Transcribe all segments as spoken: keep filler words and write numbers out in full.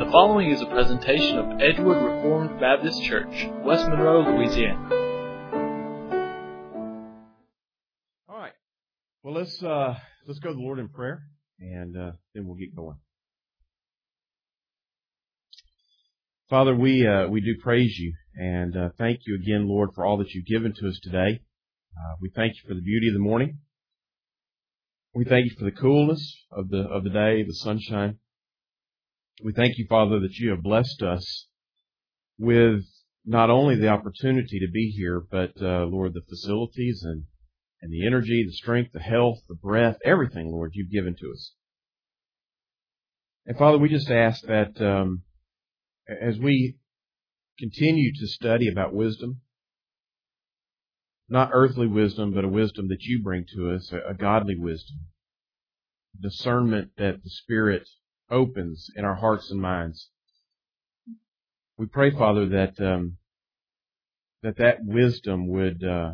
The following is a presentation of Edgewood Reformed Baptist Church, West Monroe, Louisiana. All right. Well, let's uh, let's go to the Lord in prayer, and uh, then we'll get going. Father, we uh, we do praise you, and uh, thank you again, Lord, for all that you've given to us today. Uh, we thank you for the beauty of the morning. We thank you for the coolness of the of the day, the sunshine. We thank you, Father, that you have blessed us with not only the opportunity to be here, but, uh, Lord, the facilities and, and the energy, the strength, the health, the breath, everything, Lord, you've given to us. And, Father, we just ask that um, as we continue to study about wisdom, not earthly wisdom, but a wisdom that you bring to us, a, a godly wisdom, discernment that the Spirit opens in our hearts and minds. We pray, Father, that um, that that wisdom would uh,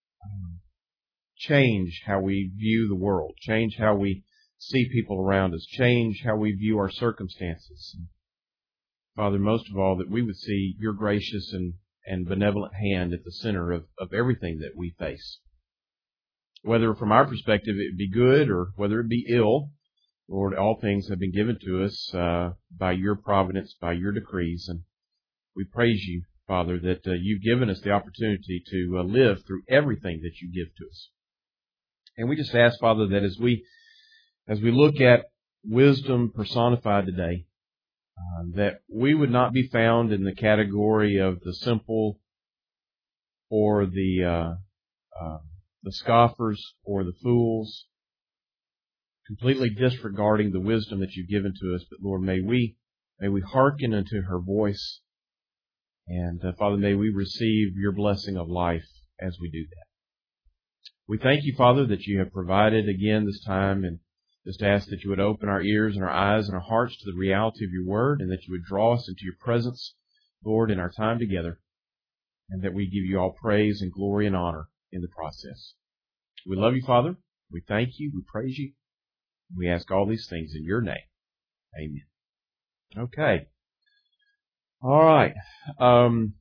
change how we view the world, change how we see people around us, change how we view our circumstances. Father, most of all, that we would see your gracious and, and benevolent hand at the center of, of everything that we face. Whether from our perspective it be good or whether it be ill, Lord, all things have been given to us uh, by your providence, by your decrees, and we praise you, Father, that uh, you've given us the opportunity to uh, live through everything that you give to us. And we just ask, Father, that as we as we look at wisdom personified today, uh, that we would not be found in the category of the simple or the uh, uh, the scoffers or the fools, completely disregarding the wisdom that you've given to us. But Lord, may we may we hearken unto her voice, and uh, Father, may we receive your blessing of life as we do that. We thank you, Father, that you have provided again this time, and just ask that you would open our ears and our eyes and our hearts to the reality of your word, and that you would draw us into your presence, Lord, in our time together, and that we give you all praise and glory and honor in the process. We love you, Father. We thank you. We praise you. We ask all these things in your name. Amen. Okay. All right. Um,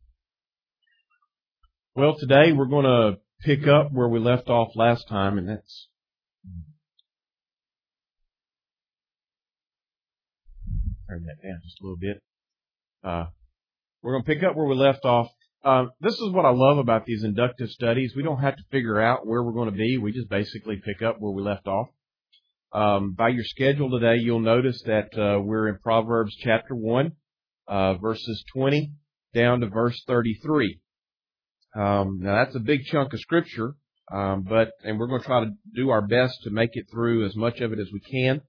well, today we're going to pick up where we left off last time, and that's turn that down just a little bit. Uh, we're going to pick up where we left off. Uh, this is what I love about these inductive studies. We don't have to figure out where we're going to be. We just basically pick up where we left off. Um, by your schedule today, you'll notice that uh, we're in Proverbs chapter one, uh, verses twenty down to verse thirty-three. Um, now that's a big chunk of scripture, um, but and we're going to try to do our best to make it through as much of it as we can.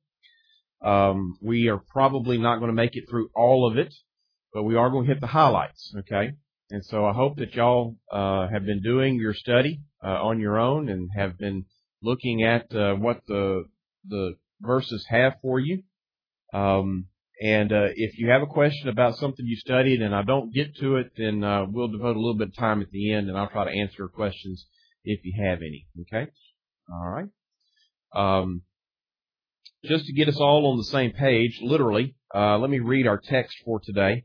Um, we are probably not going to make it through all of it, but we are going to hit the highlights. Okay, and so I hope that y'all uh, have been doing your study uh, on your own and have been looking at uh, what the the verses have for you. Um, and uh, if you have a question about something you studied and I don't get to it, then uh, we'll devote a little bit of time at the end, and I'll try to answer questions if you have any. Okay? All right. Um, just to get us all on the same page, literally, uh, let me read our text for today,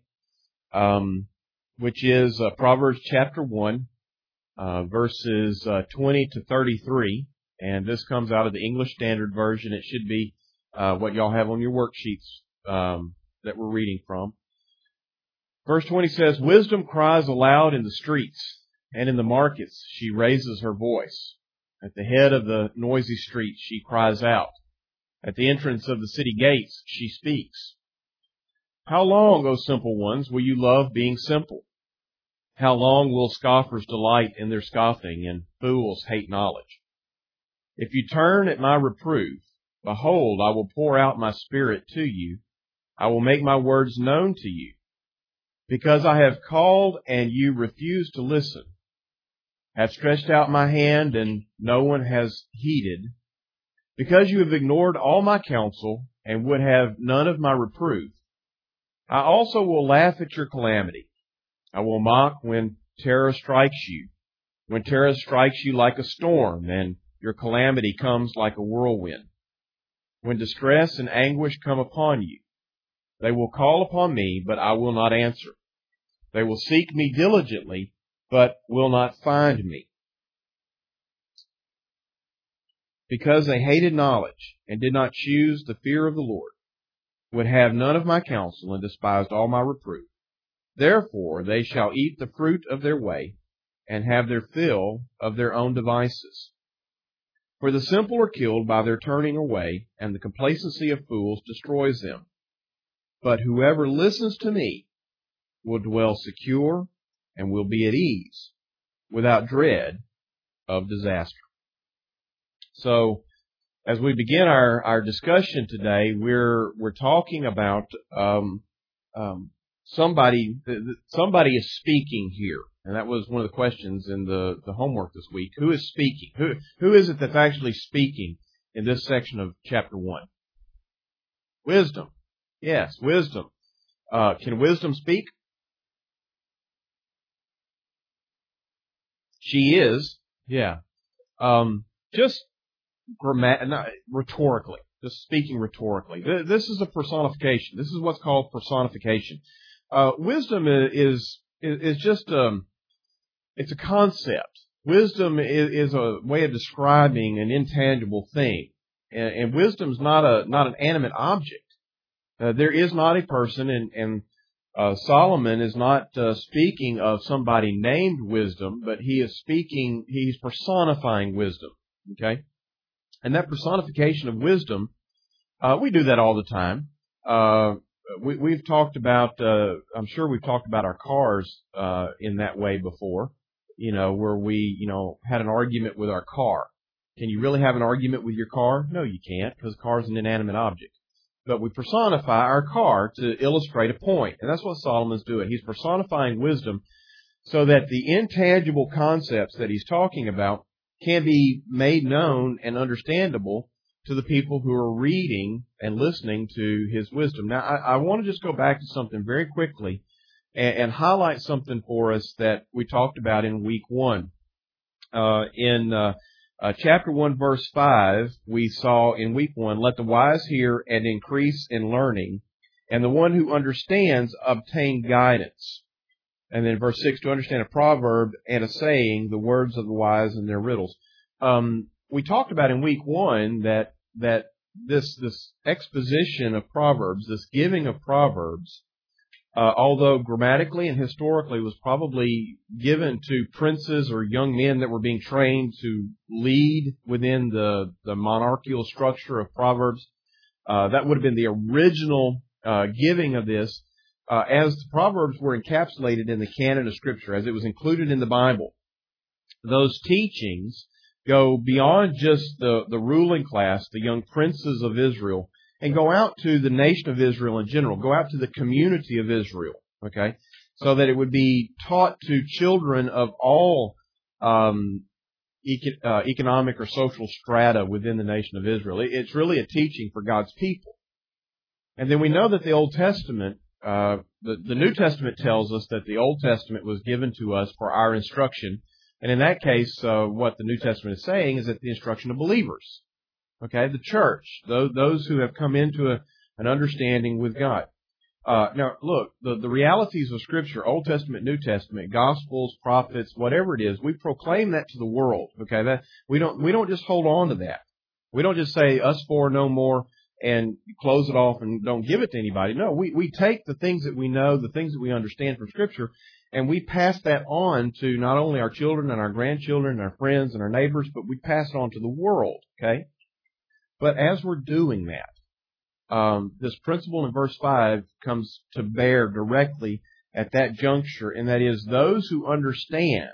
um, which is uh, Proverbs chapter one, uh, verses uh, twenty to thirty-three. And this comes out of the English Standard Version. It should be uh, what y'all have on your worksheets um, that we're reading from. Verse twenty says, "Wisdom cries aloud in the streets, and in the markets she raises her voice. At the head of the noisy street she cries out. At the entrance of the city gates she speaks. How long, O simple ones, will you love being simple? How long will scoffers delight in their scoffing, and fools hate knowledge? If you turn at my reproof, behold, I will pour out my spirit to you. I will make my words known to you. Because I have called and you refuse to listen, have stretched out my hand and no one has heeded. Because you have ignored all my counsel and would have none of my reproof, I also will laugh at your calamity. I will mock when terror strikes you, when terror strikes you like a storm and your calamity comes like a whirlwind. When distress and anguish come upon you, They will call upon me, but I will not answer. They will seek me diligently, but will not find me. Because they hated knowledge and did not choose the fear of the Lord, would have none of my counsel, and despised all my reproof. Therefore they shall eat the fruit of their way, and have their fill of their own devices. For the simple are killed by their turning away, and the complacency of fools destroys them. But whoever listens to me will dwell secure and will be at ease, without dread of disaster. So, as we begin our, our discussion today, we're we're talking about um, um, somebody somebody is speaking here, and that was one of the questions in the, the homework this week. Who is speaking? Who who is it that's actually speaking in this section of chapter one? Wisdom. Yes, wisdom. Uh, can wisdom speak? She is. Yeah. Um, just grammat- not, rhetorically. Just speaking rhetorically. This is a personification. This is what's called personification. Uh, wisdom is, is, is just, um, it's a concept. Wisdom is, is a way of describing an intangible thing. And, and wisdom's not a, not an animate object. Uh, there is not a person, and, and uh, Solomon is not uh, speaking of somebody named wisdom, but he is speaking, he's personifying wisdom. Okay? And that personification of wisdom, uh, we do that all the time. Uh, we, we've talked about, uh, I'm sure we've talked about our cars uh, in that way before, you know, where we, you know, had an argument with our car. Can you really have an argument with your car? No, you can't, because the car is an inanimate object. But we personify our car to illustrate a point. And that's what Solomon's doing. He's personifying wisdom so that the intangible concepts that he's talking about can be made known and understandable to the people who are reading and listening to his wisdom. Now, I, I want to just go back to something very quickly and, and highlight something for us that we talked about in week one. Uh, in uh, Uh, chapter one, verse five, we saw in week one, let the wise hear and increase in learning, and the one who understands obtain guidance. And then verse six, to understand a proverb and a saying, the words of the wise and their riddles. Um, we talked about in week one that that this this exposition of Proverbs, this giving of Proverbs, Uh, although grammatically and historically was probably given to princes or young men that were being trained to lead within the, the monarchical structure of Proverbs, uh, that would have been the original uh, giving of this, uh, as the Proverbs were encapsulated in the canon of Scripture, as it was included in the Bible. Those teachings go beyond just the, the ruling class, the young princes of Israel, and go out to the nation of Israel in general, go out to the community of Israel, okay, so that it would be taught to children of all um, eco- uh, economic or social strata within the nation of Israel. It's really a teaching for God's people. And then we know that the Old Testament, uh, the, the New Testament tells us that the Old Testament was given to us for our instruction. And in that case, uh, what the New Testament is saying is that the instruction of believers. Okay, the church, those, those who have come into a, an understanding with God. Uh, now, look, the, the realities of Scripture, Old Testament, New Testament, Gospels, prophets, whatever it is, we proclaim that to the world. Okay, that we don't we don't just hold on to that. We don't just say us four no more and close it off and don't give it to anybody. No, we we take the things that we know, the things that we understand from Scripture, and we pass that on to not only our children and our grandchildren and our friends and our neighbors, but we pass it on to the world. Okay. But as we're doing that, um, this principle in verse five comes to bear directly at that juncture, and that is those who understand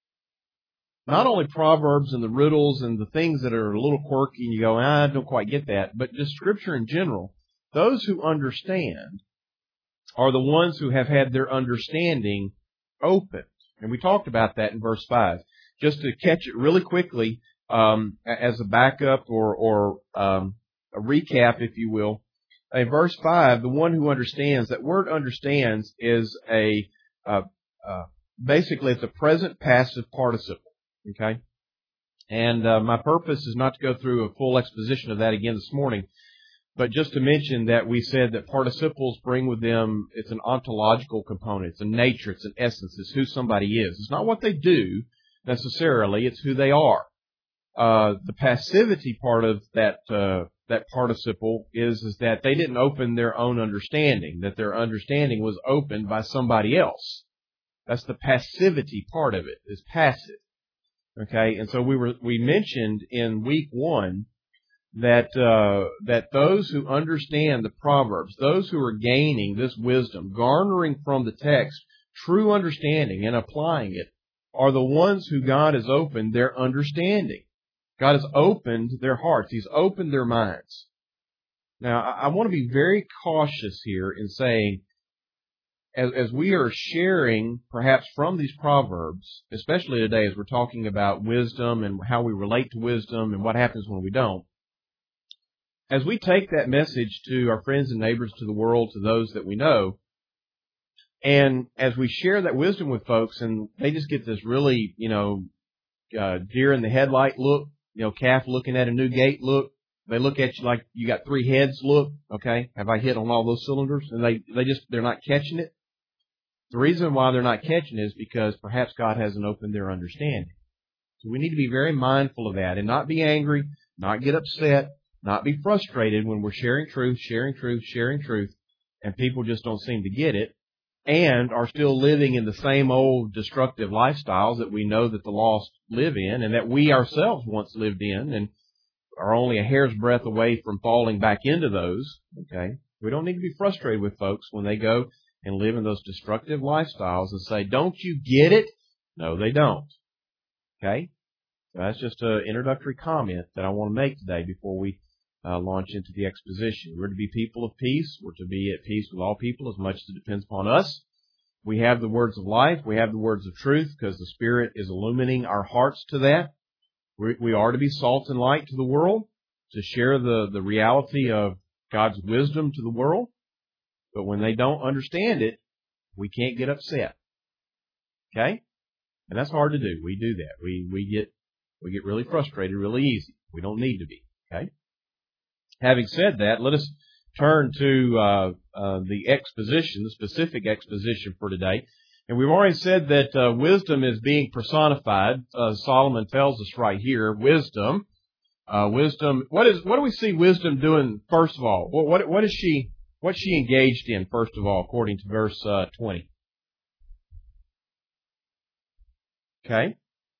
not only Proverbs and the riddles and the things that are a little quirky and you go, ah, I don't quite get that, but just Scripture in general, those who understand are the ones who have had their understanding opened. And we talked about that in verse five. Just to catch it really quickly, Um, as a backup or, or um, a recap, if you will, in verse five, the one who understands, that word understands is a, uh, uh, basically it's a present passive participle, okay? And uh, my purpose is not to go through a full exposition of that again this morning, But just to mention that we said that participles bring with them, it's an ontological component. It's a nature. It's an essence. It's who somebody is. It's not what they do necessarily. It's who they are. Uh, the passivity part of that, uh, that participle is, is that they didn't open their own understanding, that their understanding was opened by somebody else. That's the passivity part of it, is passive. Okay, and so we were, we mentioned in week one that, uh, that those who understand the Proverbs, those who are gaining this wisdom, garnering from the text true understanding and applying it, are the ones who God has opened their understanding. God has opened their hearts. He's opened their minds. Now, I, I want to be very cautious here in saying, as, as we are sharing perhaps from these Proverbs, especially today as we're talking about wisdom and how we relate to wisdom and what happens when we don't, as we take that message to our friends and neighbors, to the world, to those that we know, and as we share that wisdom with folks and they just get this really, you know, uh, deer in the headlight look, you know, calf looking at a new gate look, they look at you like you got three heads look, okay, have I hit on all those cylinders? And they, they just, they're not catching it. The reason why they're not catching it is because perhaps God hasn't opened their understanding. So we need to be very mindful of that and not be angry, not get upset, not be frustrated when we're sharing truth, sharing truth, sharing truth, and people just don't seem to get it and are still living in the same old destructive lifestyles that we know that the lost live in and that we ourselves once lived in and are only a hair's breadth away from falling back into those. Okay, we don't need to be frustrated with folks when they go and live in those destructive lifestyles and say, don't you get it? No, they don't. Okay? So that's just an introductory comment that I want to make today before we uh, launch into the exposition. We're to be people of peace. We're to be at peace with all people as much as it depends upon us. We have the words of life. We have the words of truth because the Spirit is illumining our hearts to that. We, we are to be salt and light to the world, to share the, the reality of God's wisdom to the world. But when they don't understand it, we can't get upset. Okay? And that's hard to do. We do that. We, we get, we get really frustrated really easy. We don't need to be. Okay? Having said that, let us turn to, uh, uh, the exposition, the specific exposition for today. And we've already said that, uh, wisdom is being personified. Uh, Solomon tells us right here, wisdom, uh, wisdom, what is, what do we see wisdom doing first of all? What, what, what is she, What's she engaged in, first of all, according to verse uh, twenty? Okay.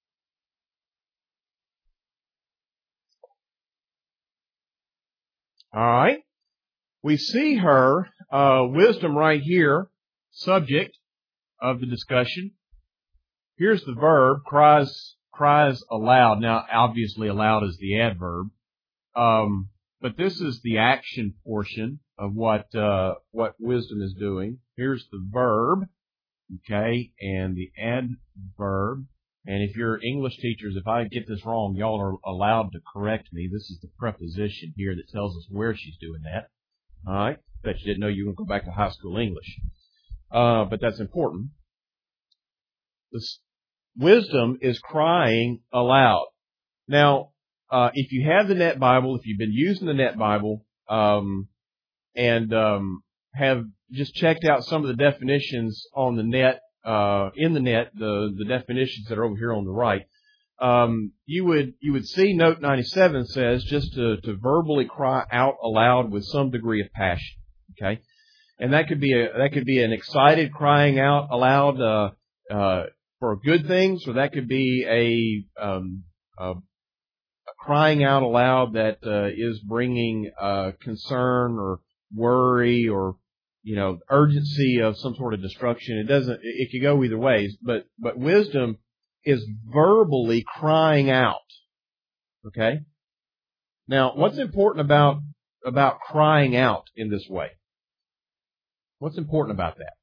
All right. We see her, uh, wisdom right here, subject of the discussion. Here's the verb, cries, cries aloud. Now, obviously aloud is the adverb. Um, but this is the action portion of what, uh, what wisdom is doing. Here's the verb, okay, and the adverb. And if you're English teachers, if I get this wrong, y'all are allowed to correct me. This is the preposition here that tells us where she's doing that. All right. Bet you didn't know you would go back to high school English. Uh, but that's important. This wisdom is crying aloud. Now, uh, if you have the Net Bible, if you've been using the Net Bible, um, and, um, have just checked out some of the definitions on the net, uh, in the net, the, the definitions that are over here on the right, um, you would, you would see note ninety-seven says just to, to verbally cry out aloud with some degree of passion. Okay. And that could be a, that could be an excited crying out aloud, uh, uh, for good things, or that could be a, um, a, a crying out aloud that, uh, is bringing, uh, concern or worry or, you know, urgency of some sort of destruction. It doesn't, it could go either ways, but, but wisdom is verbally crying out. Okay? Now, what's important about, about crying out in this way? What's important about that?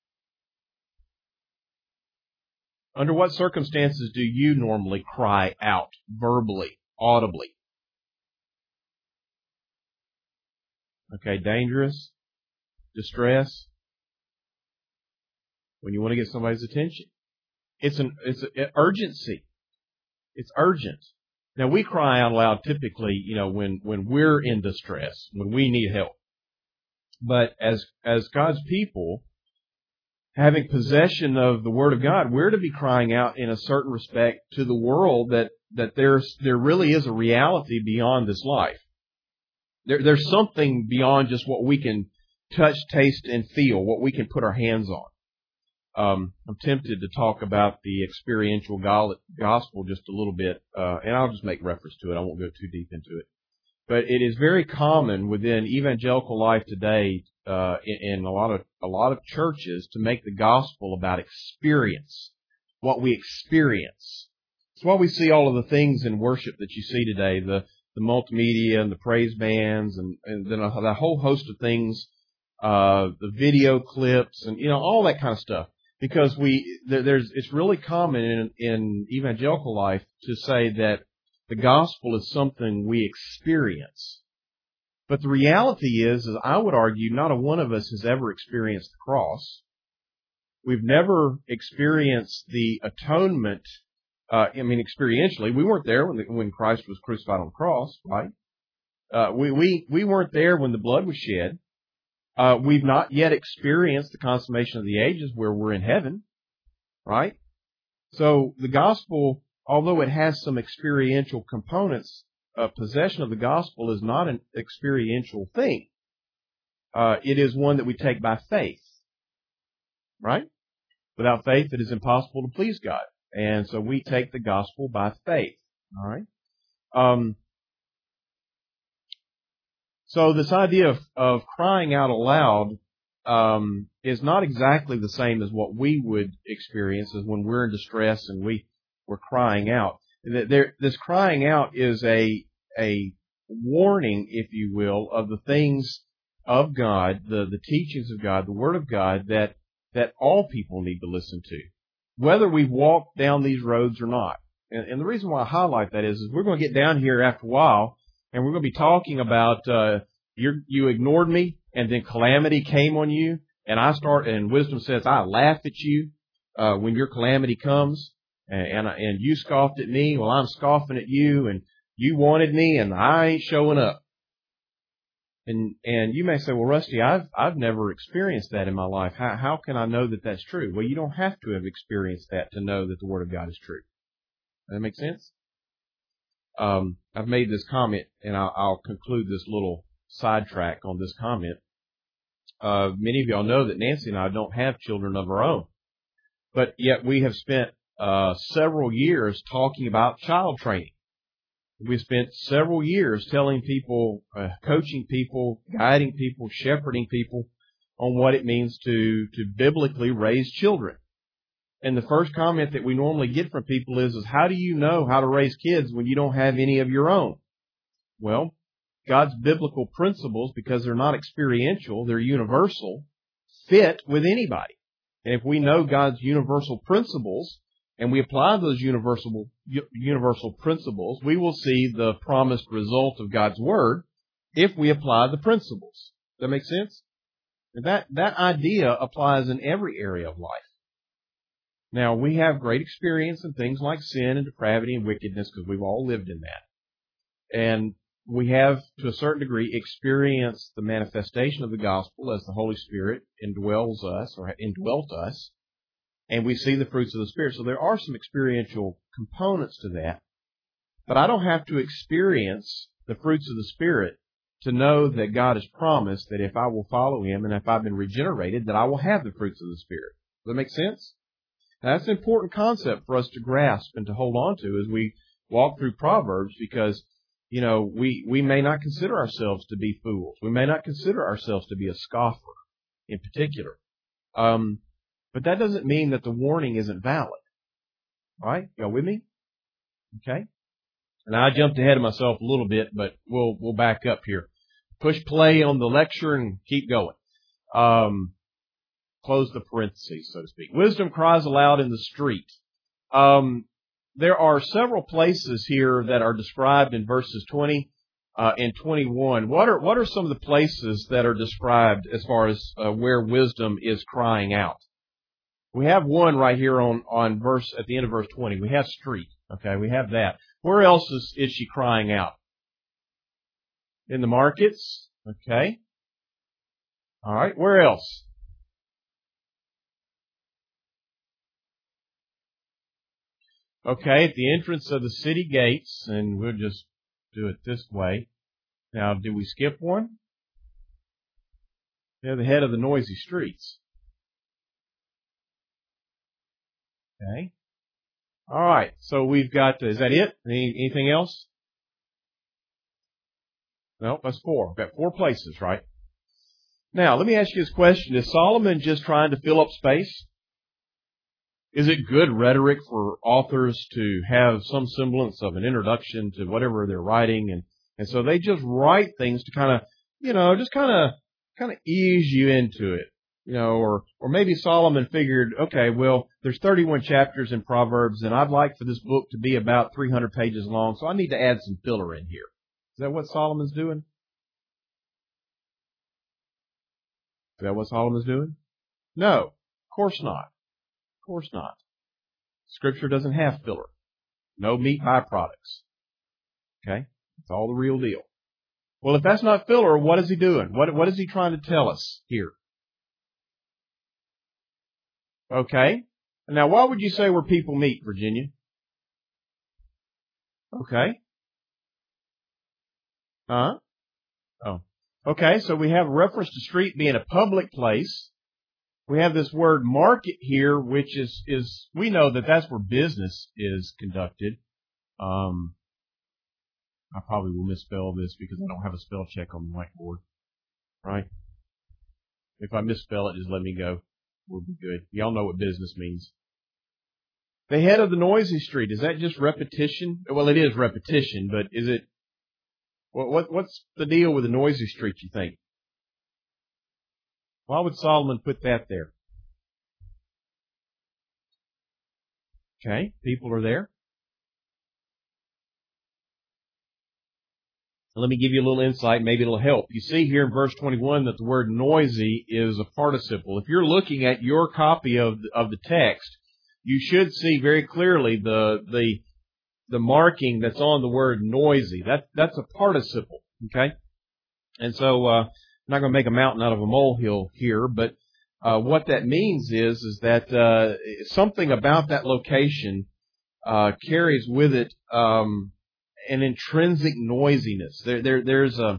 Under what circumstances do you normally cry out verbally, audibly? Okay, dangerous, distress, when you want to get somebody's attention. It's an, it's an urgency. It's urgent. Now, we cry out loud typically, you know, when, when we're in distress, when we need help. But as, as God's people, having possession of the Word of God, we're to be crying out in a certain respect to the world that, that there's, there really is a reality beyond this life. There, there's something beyond just what we can touch, taste, and feel, what we can put our hands on. Um, I'm tempted to talk about the experiential gospel just a little bit, uh, and I'll just make reference to it. I won't go too deep into it. But it is very common within evangelical life today, uh, in, in a lot of a lot of churches, to make the gospel about experience, what we experience. It's why we see all of the things in worship that you see today, the the multimedia and the praise bands, and, and then a, a whole host of things, uh, the video clips, and you know all that kind of stuff. Because we, there, there's, it's really common in, in evangelical life to say that the gospel is something we experience. But the reality is, is I would argue, not a one of us has ever experienced the cross. We've never experienced the atonement. Uh, I mean, experientially, we weren't there when the, when Christ was crucified on the cross, right? Uh, we we we weren't there when the blood was shed. Uh, we've not yet experienced the consummation of the ages where we're in heaven, right? So the gospel, although it has some experiential components, uh, possession of the gospel is not an experiential thing. Uh, it is one that we take by faith, right? Without faith, it is impossible to please God. And so we take the gospel by faith, all right? Um, So this idea of, of crying out aloud um, is not exactly the same as what we would experience as when we're in distress and we, we're crying out. There, this crying out is a a warning, if you will, of the things of God, the, the teachings of God, the Word of God, that, that all people need to listen to, whether we've walked down these roads or not. And, and the reason why I highlight that is, is we're going to get down here after a while, and we're going to be talking about, uh, you you ignored me, and then calamity came on you, and I start, and wisdom says, I laugh at you, uh, when your calamity comes, and, and, and you scoffed at me, well, I'm scoffing at you, and you wanted me, and I ain't showing up. And, and you may say, well, Rusty, I've, I've never experienced that in my life. How, how can I know that that's true? Well, you don't have to have experienced that to know that the Word of God is true. Does that make sense? Um, I've made this comment, and I'll, I'll conclude this little sidetrack on this comment. Uh, many of y'all know that Nancy and I don't have children of our own, but yet we have spent uh, several years talking about child training. We spent several years telling people, uh, coaching people, guiding people, shepherding people on what it means to to biblically raise children. And the first comment that we normally get from people is, is how do you know how to raise kids when you don't have any of your own? Well, God's biblical principles, because they're not experiential, they're universal, fit with anybody. And if we know God's universal principles and we apply those universal universal principles, we will see the promised result of God's Word if we apply the principles. Does that make sense? And that, that idea applies in every area of life. Now, we have great experience in things like sin and depravity and wickedness because we've all lived in that. And we have, to a certain degree, experienced the manifestation of the gospel as the Holy Spirit indwells us or indwelt us, and we see the fruits of the Spirit. So there are some experiential components to that. But I don't have to experience the fruits of the Spirit to know that God has promised that if I will follow Him and if I've been regenerated, that I will have the fruits of the Spirit. Does that make sense? Now, that's an important concept for us to grasp and to hold on to as we walk through Proverbs, because, you know, we, we may not consider ourselves to be fools. We may not consider ourselves to be a scoffer in particular. Um, but that doesn't mean that the warning isn't valid. All right? Y'all with me? Okay? And I jumped ahead of myself a little bit, but we'll, we'll back up here. Push play on the lecture and keep going. Um, close the parentheses, so to speak. Wisdom cries aloud in the street. Um, there are several places here that are described in verses twenty uh, and twenty-one. What are what are some of the places that are described as far as uh, where wisdom is crying out? We have one right here on on verse at the end of verse twenty. We have street. Okay, we have that. Where else is, is she crying out? In the markets? Okay. All right. Where else? Okay, at the entrance of the city gates, and we'll just do it this way. Now, did we skip one? They're the head of the noisy streets. Okay. All right. So we've got, is that it? Any, anything else? No, that's four. We've got four places, right? Now, let me ask you this question. Is Solomon just trying to fill up space? Is it good rhetoric for authors to have some semblance of an introduction to whatever they're writing? And, and so they just write things to kind of, you know, just kind of, kind of ease you into it. You know, or, or maybe Solomon figured, okay, well, there's thirty-one chapters in Proverbs, and I'd like for this book to be about three hundred pages long, so I need to add some filler in here. Is that what Solomon's doing? Is that what Solomon's doing? No, of course not. Of course not. Scripture doesn't have filler. No meat byproducts. Okay? It's all the real deal. Well, if that's not filler, what is he doing? What, what is he trying to tell us here? Okay. Now, what would you say where people meet, Virginia? Okay. Huh? Oh. Okay, so we have a reference to street being a public place. We have this word market here, which is, is we know that that's where business is conducted. Um, I probably will misspell this because I don't have a spell check on the whiteboard. Right? If I misspell it, just let me go. We'll be good. Y'all know what business means. The head of the noisy street, is that just repetition? Well, it is repetition, but is it, what, what what's the deal with the noisy street, you think? Why would Solomon put that there? Okay, people are there. Let me give you a little insight. Maybe it'll help. You see here in verse twenty-one that the word noisy is a participle. If you're looking at your copy of the, of the text, you should see very clearly the the the marking that's on the word noisy. That that's a participle. Okay, and so uh, I'm not going to make a mountain out of a molehill here, but uh, what that means is is that uh, something about that location uh, carries with it Um, an intrinsic noisiness. There, there, there's a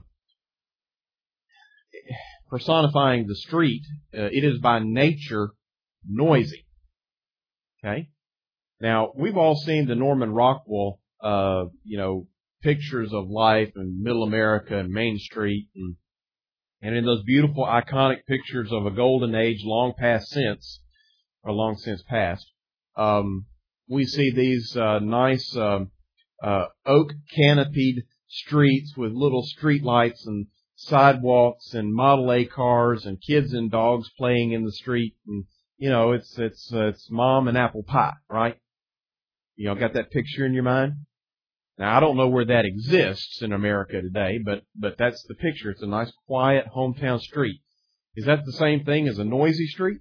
personifying the street. Uh, it is by nature noisy. Okay. Now we've all seen the Norman Rockwell, uh, you know, pictures of life in Middle America and Main Street, and and in those beautiful iconic pictures of a golden age long past since, or long since past, um, we see these uh, nice. Um, Uh, oak canopied streets with little street lights and sidewalks and Model A cars and kids and dogs playing in the street. And, you know, it's, it's, uh, it's mom and apple pie, right? You know, got that picture in your mind? Now, I don't know where that exists in America today, but, but that's the picture. It's a nice, quiet hometown street. Is that the same thing as a noisy street?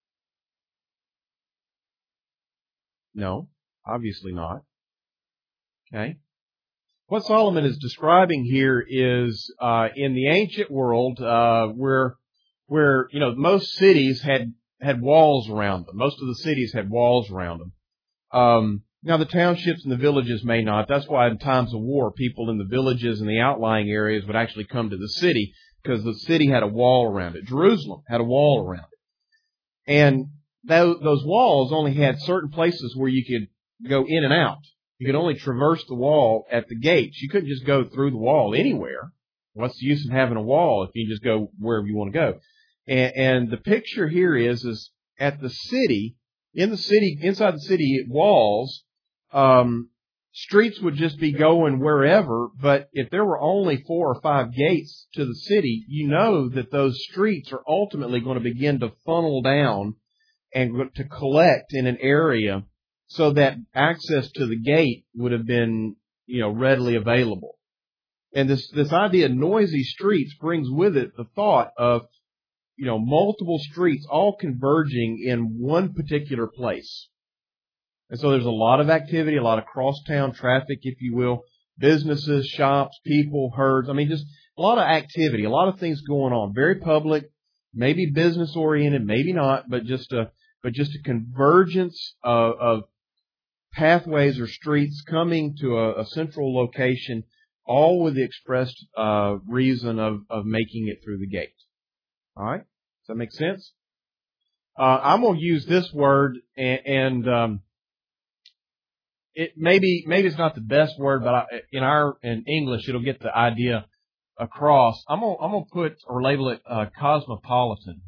No, obviously not. Okay. What Solomon is describing here is, uh, in the ancient world, uh, where, where, you know, most cities had, had walls around them. Most of the cities had walls around them. Um, now the townships and the villages may not. That's why in times of war, people in the villages and the outlying areas would actually come to the city because the city had a wall around it. Jerusalem had a wall around it. And those, those walls only had certain places where you could go in and out. You could only traverse the wall at the gates. You couldn't just go through the wall anywhere. What's the use of having a wall if you just go wherever you want to go? And, and the picture here is, is at the city, in the city, inside the city walls, um, streets would just be going wherever. But if there were only four or five gates to the city, you know that those streets are ultimately going to begin to funnel down and to collect in an area so that access to the gate would have been, you know, readily available. And this, this idea of noisy streets brings with it the thought of, you know, multiple streets all converging in one particular place. And so there's a lot of activity, a lot of cross-town traffic, if you will, businesses, shops, people, herds. I mean, just a lot of activity, a lot of things going on. Very public, maybe business-oriented, maybe not, but just a, but just a convergence of, of pathways or streets coming to a, a central location, all with the expressed uh, reason of, of making it through the gate. All right? Does that make sense? Uh, I'm going to use this word, and, and um, it maybe maybe it's not the best word, but I, in our in English it'll get the idea across. I'm going I'm going to put or label it uh, cosmopolitan.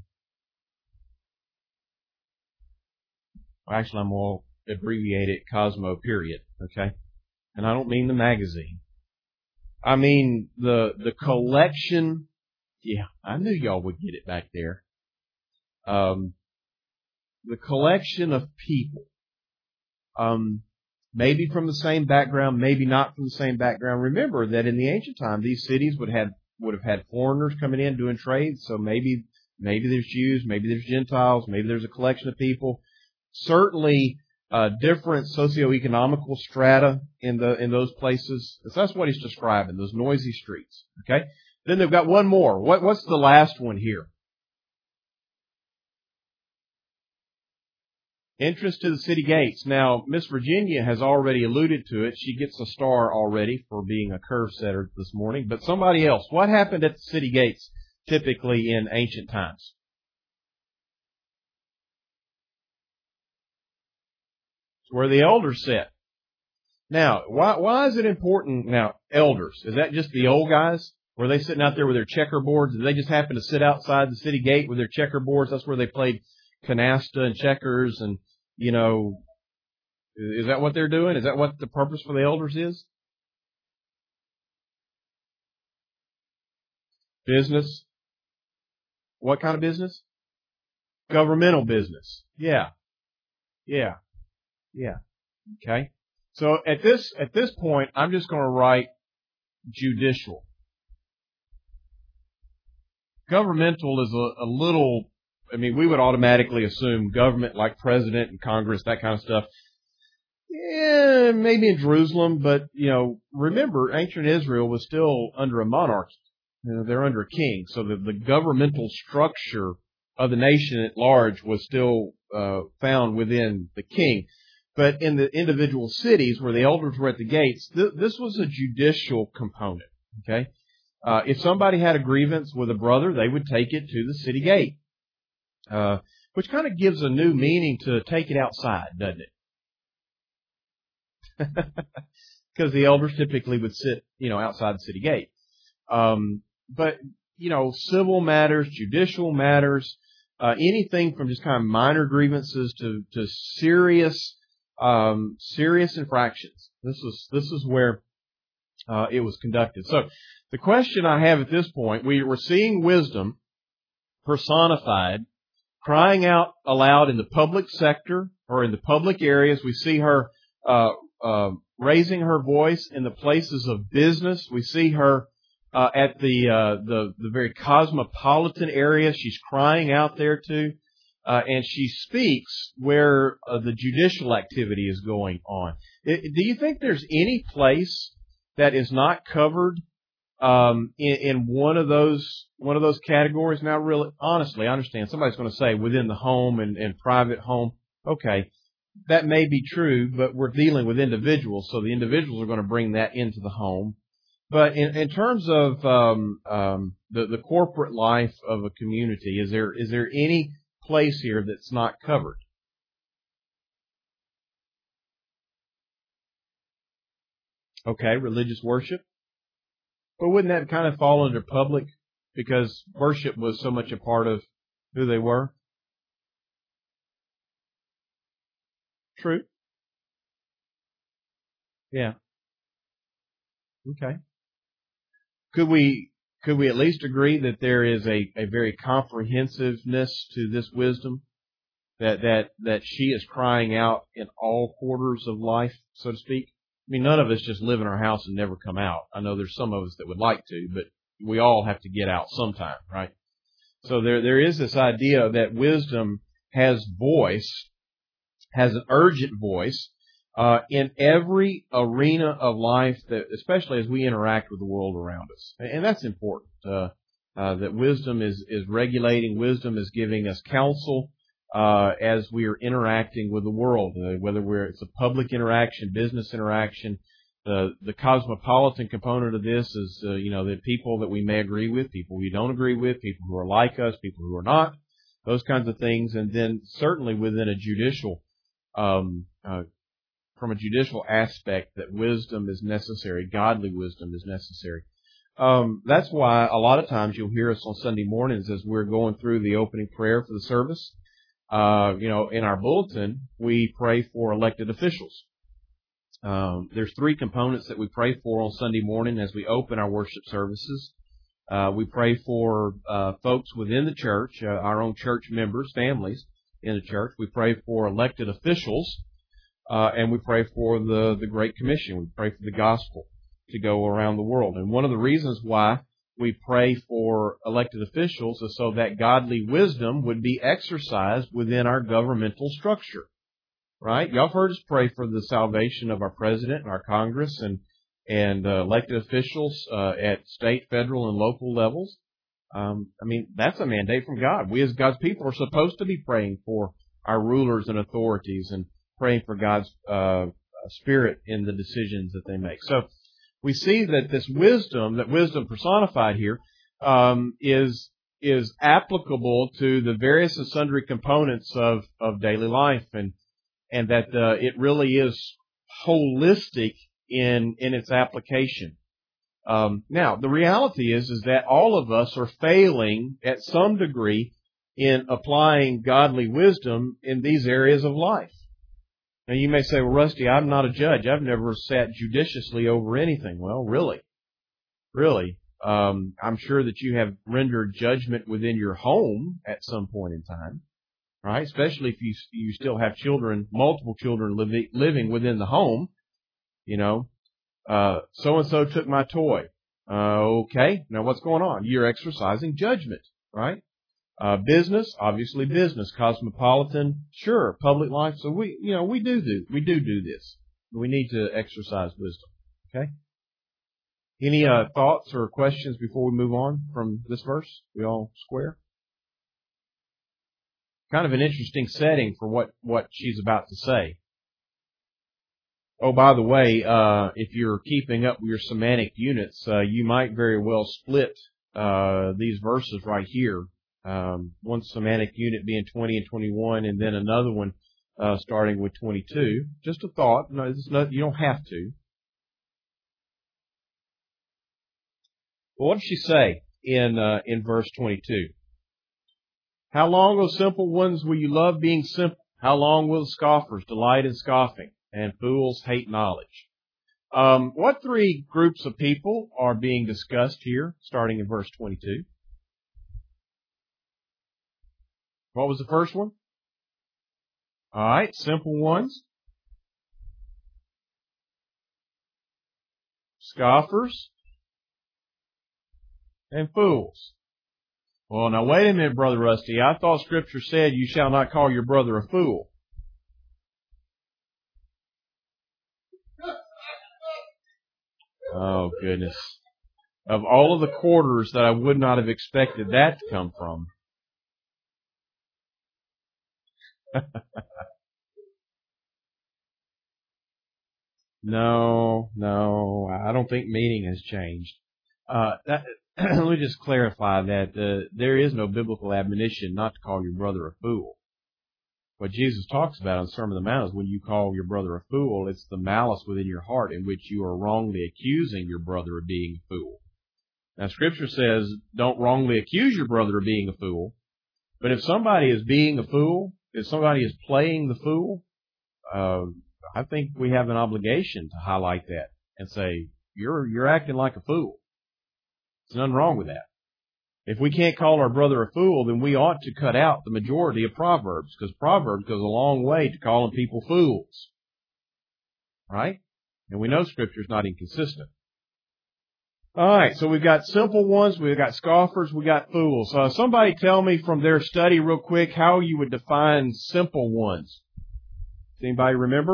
Well, actually, I'm going to abbreviate it Cosmo. Period. Okay, and I don't mean the magazine. I mean the the collection. Yeah, I knew y'all would get it back there. Um, the collection of people. Um. Maybe from the same background, maybe not from the same background. Remember that in the ancient time, these cities would have would have had foreigners coming in doing trade. So maybe maybe there's Jews, maybe there's Gentiles, maybe there's a collection of people. Certainly, uh, different socioeconomical strata in the in those places. So that's what he's describing. Those noisy streets. Okay. Then they've got one more. What what's the last one here? Entrance to the city gates. Now, Miss Virginia has already alluded to it. She gets a star already for being a curve setter this morning. But somebody else, what happened at the city gates typically in ancient times? It's where the elders sat. Now, why why is it important? Now, elders, is that just the old guys? Were they sitting out there with their checkerboards? Did they just happen to sit outside the city gate with their checkerboards? That's where they played canasta and checkers and, you know, is that what they're doing? Is that what the purpose for the elders is? Business. What kind of business? Governmental business. Yeah. Yeah. Yeah. Okay. So at this, at this point, I'm just going to write judicial. Governmental is a, a little, I mean, we would automatically assume government like president and Congress, that kind of stuff. Yeah, maybe in Jerusalem, but, you know, remember, ancient Israel was still under a monarchy. You know, they're under a king. So the, the governmental structure of the nation at large was still uh, found within the king. But in the individual cities where the elders were at the gates, th- this was a judicial component. Okay, uh, if somebody had a grievance with a brother, they would take it to the city gate. Uh, which kind of gives a new meaning to take it outside, doesn't it? Because the elders typically would sit, you know, outside the city gate. Um, but, you know, civil matters, judicial matters, uh, anything from just kind of minor grievances to, to serious, um, serious infractions. This is, this is where, uh, it was conducted. So the question I have at this point, we were seeing wisdom personified, crying out aloud in the public sector or in the public areas. We see her uh, uh, raising her voice in the places of business. We see her uh, at the, uh, the the very cosmopolitan area. She's crying out there too, uh, and she speaks where uh, the judicial activity is going on. It, do you think there's any place that is not covered Um, in, in one of those, one of those categories? Now, really, honestly, I understand somebody's going to say within the home and, and private home. Okay. That may be true, but we're dealing with individuals, so the individuals are going to bring that into the home. But in, in terms of, um, um, the, the corporate life of a community, is there, is there any place here that's not covered? Okay. Religious worship. But wouldn't that kind of fall under public because worship was so much a part of who they were? True. Yeah. Okay. Could we could we at least agree that there is a, a very comprehensiveness to this wisdom? That, that that she is crying out in all quarters of life, so to speak? I mean, none of us just live in our house and never come out. I know there's some of us that would like to, but we all have to get out sometime, right? So there there is this idea that wisdom has voice has an urgent voice uh, in every arena of life, that, especially as we interact with the world around us. And that's important, uh, uh, that wisdom is, is regulating, wisdom is giving us counsel uh, as we are interacting with the world, uh, whether we're, it's a public interaction, business interaction. The, the cosmopolitan component of this is, uh, you know, the people that we may agree with, people we don't agree with, people who are like us, people who are not, those kinds of things. And then certainly within a judicial, um, uh, from a judicial aspect, that wisdom is necessary, godly wisdom is necessary. Um, that's why a lot of times you'll hear us on Sunday mornings as we're going through the opening prayer for the service. Uh, you know, in our bulletin, we pray for elected officials. Um, there's three components that we pray for on Sunday morning as we open our worship services. Uh, we pray for uh, folks within the church, uh, our own church members, families in the church. We pray for elected officials, uh, and we pray for the, the Great Commission. We pray for the gospel to go around the world. And one of the reasons why we pray for elected officials is so that godly wisdom would be exercised within our governmental structure. Right? Y'all have heard us pray for the salvation of our president and our Congress and and uh, elected officials uh, at state, federal, and local levels. Um, I mean, that's a mandate from God. We as God's people are supposed to be praying for our rulers and authorities and praying for God's uh, spirit in the decisions that they make. So we see that this wisdom, that wisdom personified here, um, is is applicable to the various and sundry components of, of daily life, and and that uh, it really is holistic in in its application. Um, now, the reality is is that all of us are failing at some degree in applying godly wisdom in these areas of life. Now, you may say, well, Rusty, I'm not a judge. I've never sat judiciously over anything. Well, really, really, um, I'm sure that you have rendered judgment within your home at some point in time. Right, especially if you you still have children, multiple children living living within the home. You know, uh, so and so took my toy. Uh, okay, now what's going on? You're exercising judgment, right? Uh, business, obviously business. Cosmopolitan, sure. Public life. So we, you know, we do do we do do this. We need to exercise wisdom. Okay. Any uh, thoughts or questions before we move on from this verse? We all square? Kind of an interesting setting for what, what she's about to say. Oh, by the way, uh, if you're keeping up with your semantic units, uh, you might very well split uh, these verses right here. Um, one semantic unit being twenty and twenty-one, and then another one uh, starting with twenty-two. Just a thought. No, it's not, you don't have to. Well, what does she say in uh, in verse twenty-two? How long, O simple ones, will you love being simple? How long will scoffers delight in scoffing, and fools hate knowledge? Um, what three groups of people are being discussed here, starting in verse twenty-two? What was the first one? All right, simple ones. Scoffers and fools. Well, now wait a minute, Brother Rusty. I thought Scripture said you shall not call your brother a fool. Oh, goodness. Of all of the quarters that I would not have expected that to come from. No, no, I don't think meaning has changed. Uh, that, let me just clarify that uh, there is no biblical admonition not to call your brother a fool. What Jesus talks about in the Sermon on the Mount is when you call your brother a fool, it's the malice within your heart in which you are wrongly accusing your brother of being a fool. Now, Scripture says don't wrongly accuse your brother of being a fool, but if somebody is being a fool, if somebody is playing the fool, uh, I think we have an obligation to highlight that and say, you're you're acting like a fool. There's nothing wrong with that. If we can't call our brother a fool, then we ought to cut out the majority of Proverbs, because Proverbs goes a long way to calling people fools. Right? And we know Scripture is not inconsistent. All right, so we've got simple ones, we've got scoffers, we've got fools. Uh, somebody tell me from their study real quick how you would define simple ones. Does anybody remember?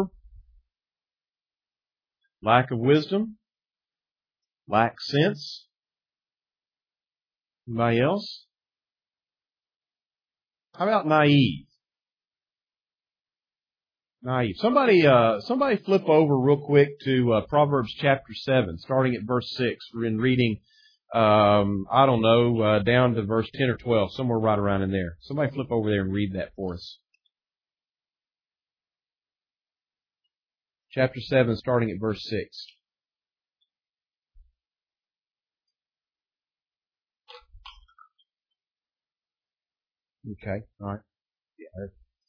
Lack of wisdom. Lack sense. Anybody else? How about naive? Naive. Somebody, uh, somebody flip over real quick to uh, Proverbs chapter seven, starting at verse six. We're in reading, um, I don't know, uh, down to verse ten or twelve, somewhere right around in there. Somebody flip over there and read that for us. Chapter seven, starting at verse six. Okay, all right. Yeah.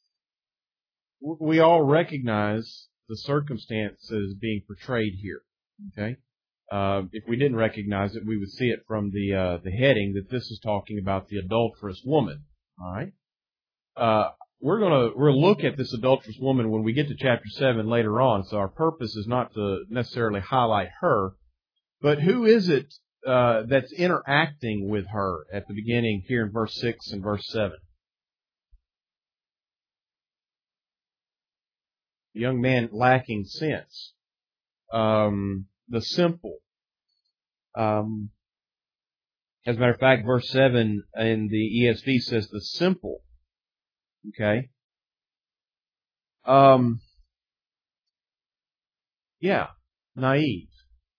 We all recognize the circumstances being portrayed here. Okay, uh, if we didn't recognize it, we would see it from the uh, the heading that this is talking about the adulterous woman. All right, uh, we're gonna we're gonna look at this adulterous woman when we get to chapter seven later on. So our purpose is not to necessarily highlight her, but who is it uh, that's interacting with her at the beginning here in verse six and verse seven? The young man lacking sense. Um, the simple. Um, as a matter of fact, verse seven in the E S V says the simple. Okay. Um, yeah, naive.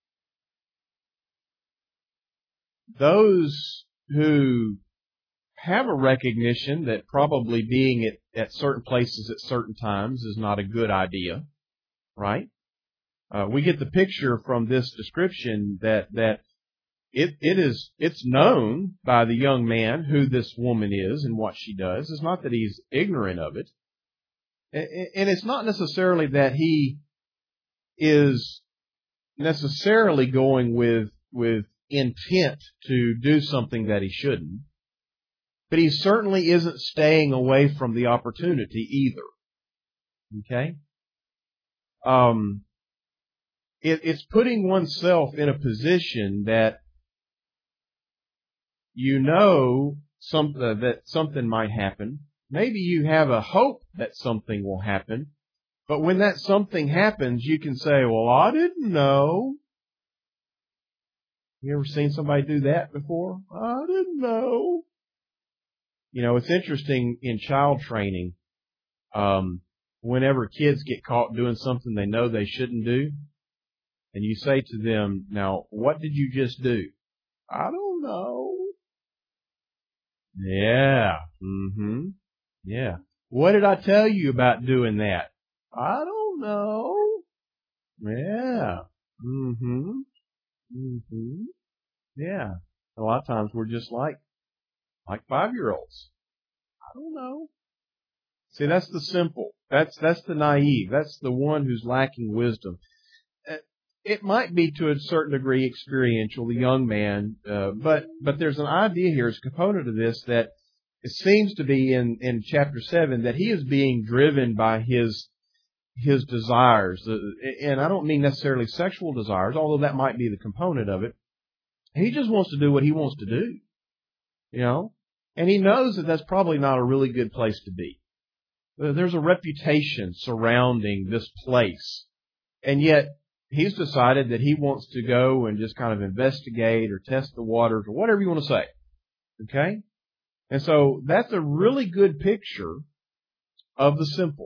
Those who have a recognition that probably being at, at certain places at certain times is not a good idea, right? Uh, we get the picture from this description that that it it is it's known by the young man who this woman is and what she does. It's not that he's ignorant of it, and it's not necessarily that he is necessarily going with with intent to do something that he shouldn't. But he certainly isn't staying away from the opportunity either. Okay? Um, it, it's putting oneself in a position that you know some, uh, that something might happen. Maybe you have a hope that something will happen. But when that something happens, you can say, well, I didn't know. You ever seen somebody do that before? I didn't know. You know, it's interesting in child training, um, whenever kids get caught doing something they know they shouldn't do, and you say to them, now, what did you just do? I don't know. Yeah. Mm-hmm. Yeah. What did I tell you about doing that? I don't know. Yeah. Mm-hmm. Mm-hmm. Yeah. A lot of times we're just like, like five-year-olds. I don't know. See, that's the simple. That's, that's the naive. That's the one who's lacking wisdom. It might be to a certain degree experiential, the young man, uh, but, but there's an idea here, as a component of this, that it seems to be in, in chapter seven that he is being driven by his, his desires. And I don't mean necessarily sexual desires, although that might be the component of it. He just wants to do what he wants to do. You know? And he knows that that's probably not a really good place to be. There's a reputation surrounding this place. And yet, he's decided that he wants to go and just kind of investigate or test the waters or whatever you want to say. Okay? And so, that's a really good picture of the simple.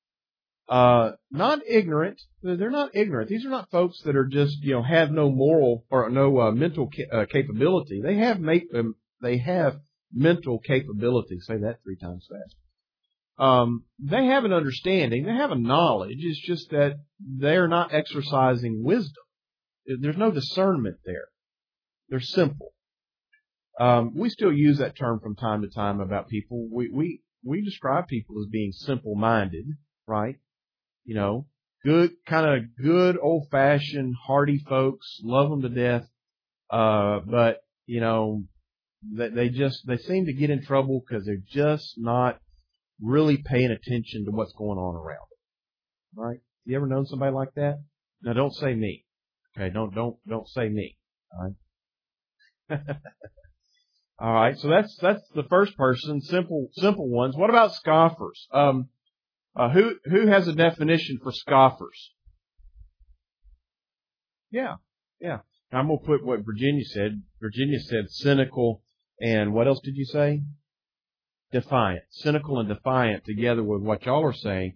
Uh, not ignorant. They're not ignorant. These are not folks that are just, you know, have no moral or no uh, mental ca- uh, capability. They have make um, they have mental capability. Say that three times fast. Um, they have an understanding. They have a knowledge. It's just that they're not exercising wisdom. There's no discernment there. They're simple. Um, we still use that term from time to time about people. We we we describe people as being simple-minded, right? You know, good, kind of good, old-fashioned, hearty folks, love them to death. Uh, but, you know, they, they just, they seem to get in trouble because they're just not really paying attention to what's going on around them. Right? You ever known somebody like that? Now, don't say me. Okay, don't, don't, don't say me. All right? All right, so that's, that's the first person, simple, simple ones. What about scoffers? Um, Uh, who who has a definition for scoffers? Yeah, yeah. I'm going to put what Virginia said. Virginia said cynical, and what else did you say? Defiant. Cynical and defiant together with what y'all are saying.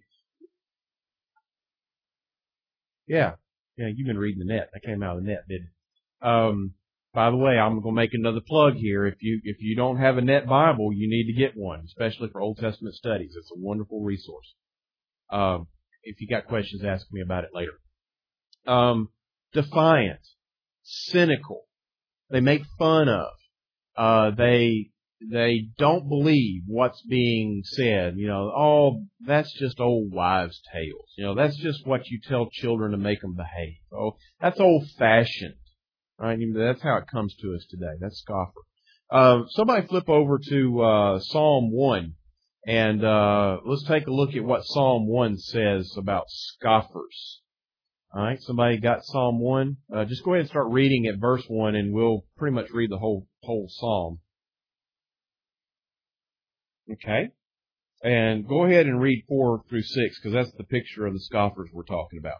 Yeah. Yeah, you've been reading the net. That came out of the net, didn't it? Um, by the way, I'm going to make another plug here. If you, if you don't have a net Bible, you need to get one, especially for Old Testament studies. It's a wonderful resource. Um, if you got questions, ask me about it later. Um, defiant. Cynical. They make fun of. Uh, they, they don't believe what's being said. You know, oh, that's just old wives' tales. You know, that's just what you tell children to make them behave. Oh, that's old-fashioned. Right? That's how it comes to us today. That's scoffer. Uh, somebody flip over to uh, Psalm one, and uh, let's take a look at what Psalm one says about scoffers. All right, somebody got Psalm one? Uh, just go ahead and start reading at verse one, and we'll pretty much read the whole whole psalm. Okay? And go ahead and read four through six, because that's the picture of the scoffers we're talking about.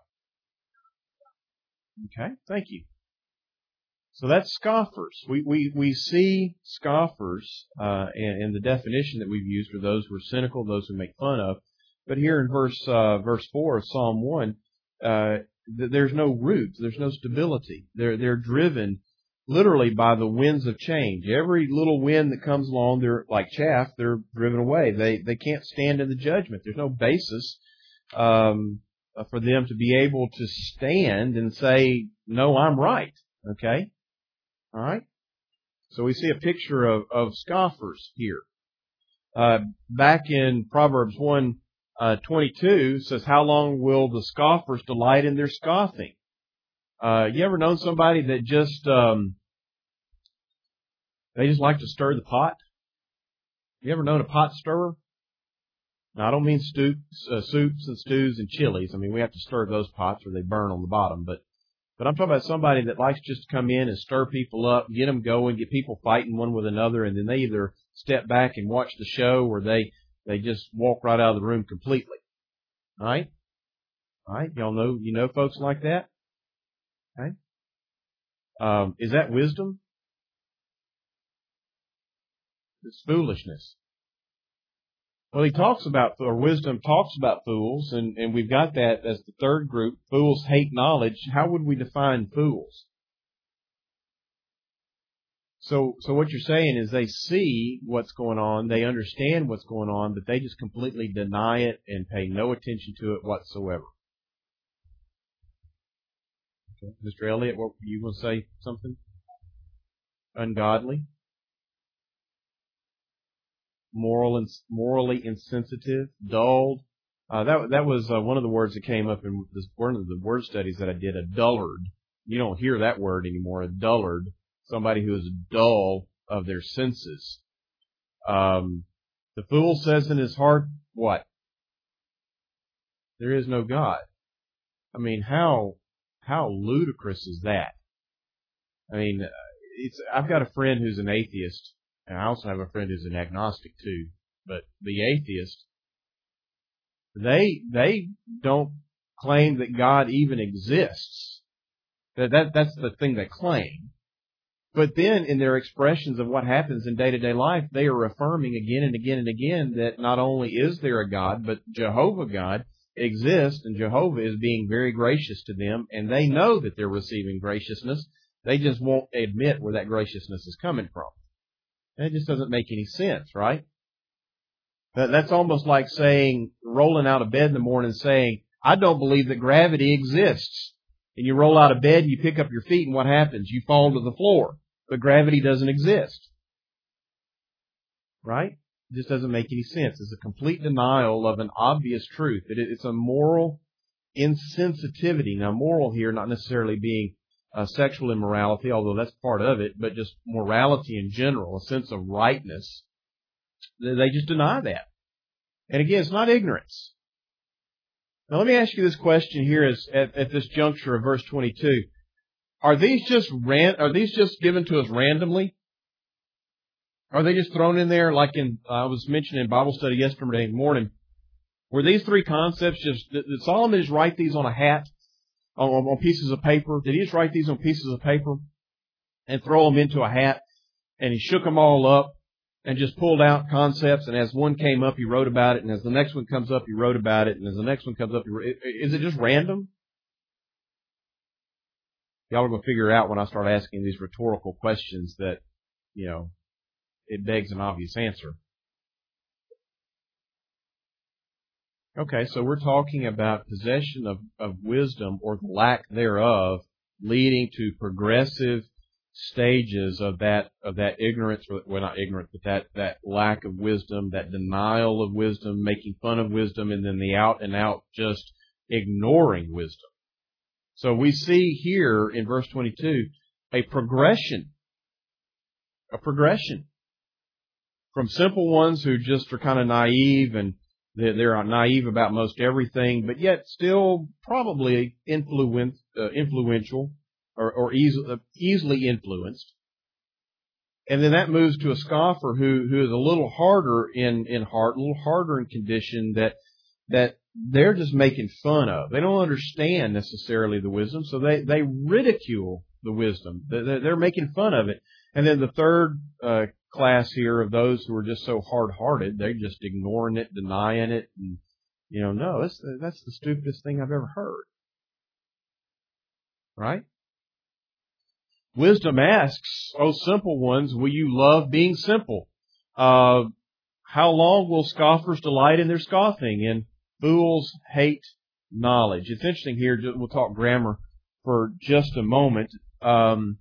Okay? Thank you. So that's scoffers. We we we see scoffers uh, in, in the definition that we've used for those who are cynical, those who make fun of. But here in verse uh, verse four of Psalm one, uh, there's no roots, there's no stability. They're they're driven literally by the winds of change. Every little wind that comes along, they're like chaff. They're driven away. They they can't stand in the judgment. There's no basis um, for them to be able to stand and say, "No, I'm right." Okay, all right. So we see a picture of of scoffers here. Uh, back in Proverbs one. Uh, twenty-two says, how long will the scoffers delight in their scoffing? Uh, you ever known somebody that just, um, they just like to stir the pot? You ever known a pot stirrer? Now, I don't mean stew, uh, soups and stews and chilies. I mean, we have to stir those pots or they burn on the bottom. But, but I'm talking about somebody that likes just to come in and stir people up, get them going, get people fighting one with another, and then they either step back and watch the show or they They just walk right out of the room completely. All right? All right? Y'all know, you know folks like that? Okay? Um, is that wisdom? It's foolishness. Well, he talks about, or wisdom talks about fools, and, and we've got that as the third group. Fools hate knowledge. How would we define fools? So, so what you're saying is they see what's going on, they understand what's going on, but they just completely deny it and pay no attention to it whatsoever. Okay. Mister Elliott, what you want to say something? Ungodly, moral and morally insensitive, dulled. Uh, that that was uh, one of the words that came up in this one of the word studies that I did. A dullard. You don't hear that word anymore. A dullard. Somebody who is dull of their senses. Um, the fool says in his heart, what? There is no God. I mean, how how ludicrous is that? I mean, it's. I've got a friend who's an atheist, and I also have a friend who's an agnostic too. But the atheist, they they don't claim that God even exists. That that that's the thing they claim. But then in their expressions of what happens in day-to-day life, they are affirming again and again and again that not only is there a God, but Jehovah God exists, and Jehovah is being very gracious to them, and they know that they're receiving graciousness. They just won't admit where that graciousness is coming from. And it just doesn't make any sense, right? That's almost like saying, rolling out of bed in the morning saying, I don't believe that gravity exists. And you roll out of bed, you pick up your feet, and what happens? You fall to the floor. But gravity doesn't exist. Right? It just doesn't make any sense. It's a complete denial of an obvious truth. It's a moral insensitivity. Now, moral here not necessarily being uh, sexual immorality, although that's part of it, but just morality in general, a sense of rightness. They just deny that. And again, it's not ignorance. Now, let me ask you this question here as, at, at this juncture of verse twenty-two. Are these just ran, are these just given to us randomly? Are they just thrown in there like in, I was mentioning in Bible study yesterday morning, Were these three concepts just, did Solomon just write these on a hat, on, on pieces of paper? Did he just write these on pieces of paper and throw them into a hat? And he shook them all up and just pulled out concepts, and as one came up, he wrote about it, and as the next one comes up, he wrote about it, and as the next one comes up, he wrote, is it just random? Y'all are going to figure out when I start asking these rhetorical questions that, you know, it begs an obvious answer. Okay, so we're talking about possession of, of wisdom or the lack thereof leading to progressive stages of that of that ignorance, well not ignorance, but that, that lack of wisdom, that denial of wisdom, making fun of wisdom, and then the out and out just ignoring wisdom. So we see here in verse twenty-two a progression, a progression from simple ones who just are kind of naive and they're naive about most everything, but yet still probably influence, uh, influential or, or easy, uh, easily influenced. And then that moves to a scoffer who, who is a little harder in, in heart, a little harder in condition, that that they're just making fun of. They don't understand necessarily the wisdom, so they, they ridicule the wisdom. They're, they're making fun of it. And then the third uh, class here of those who are just so hard-hearted, they're just ignoring it, denying it, and, you know, no, that's, that's the stupidest thing I've ever heard. Right? Wisdom asks, O simple ones, will you love being simple? Uh, how long will scoffers delight in their scoffing? And fools hate knowledge. It's interesting here, we'll talk grammar for just a moment. Um,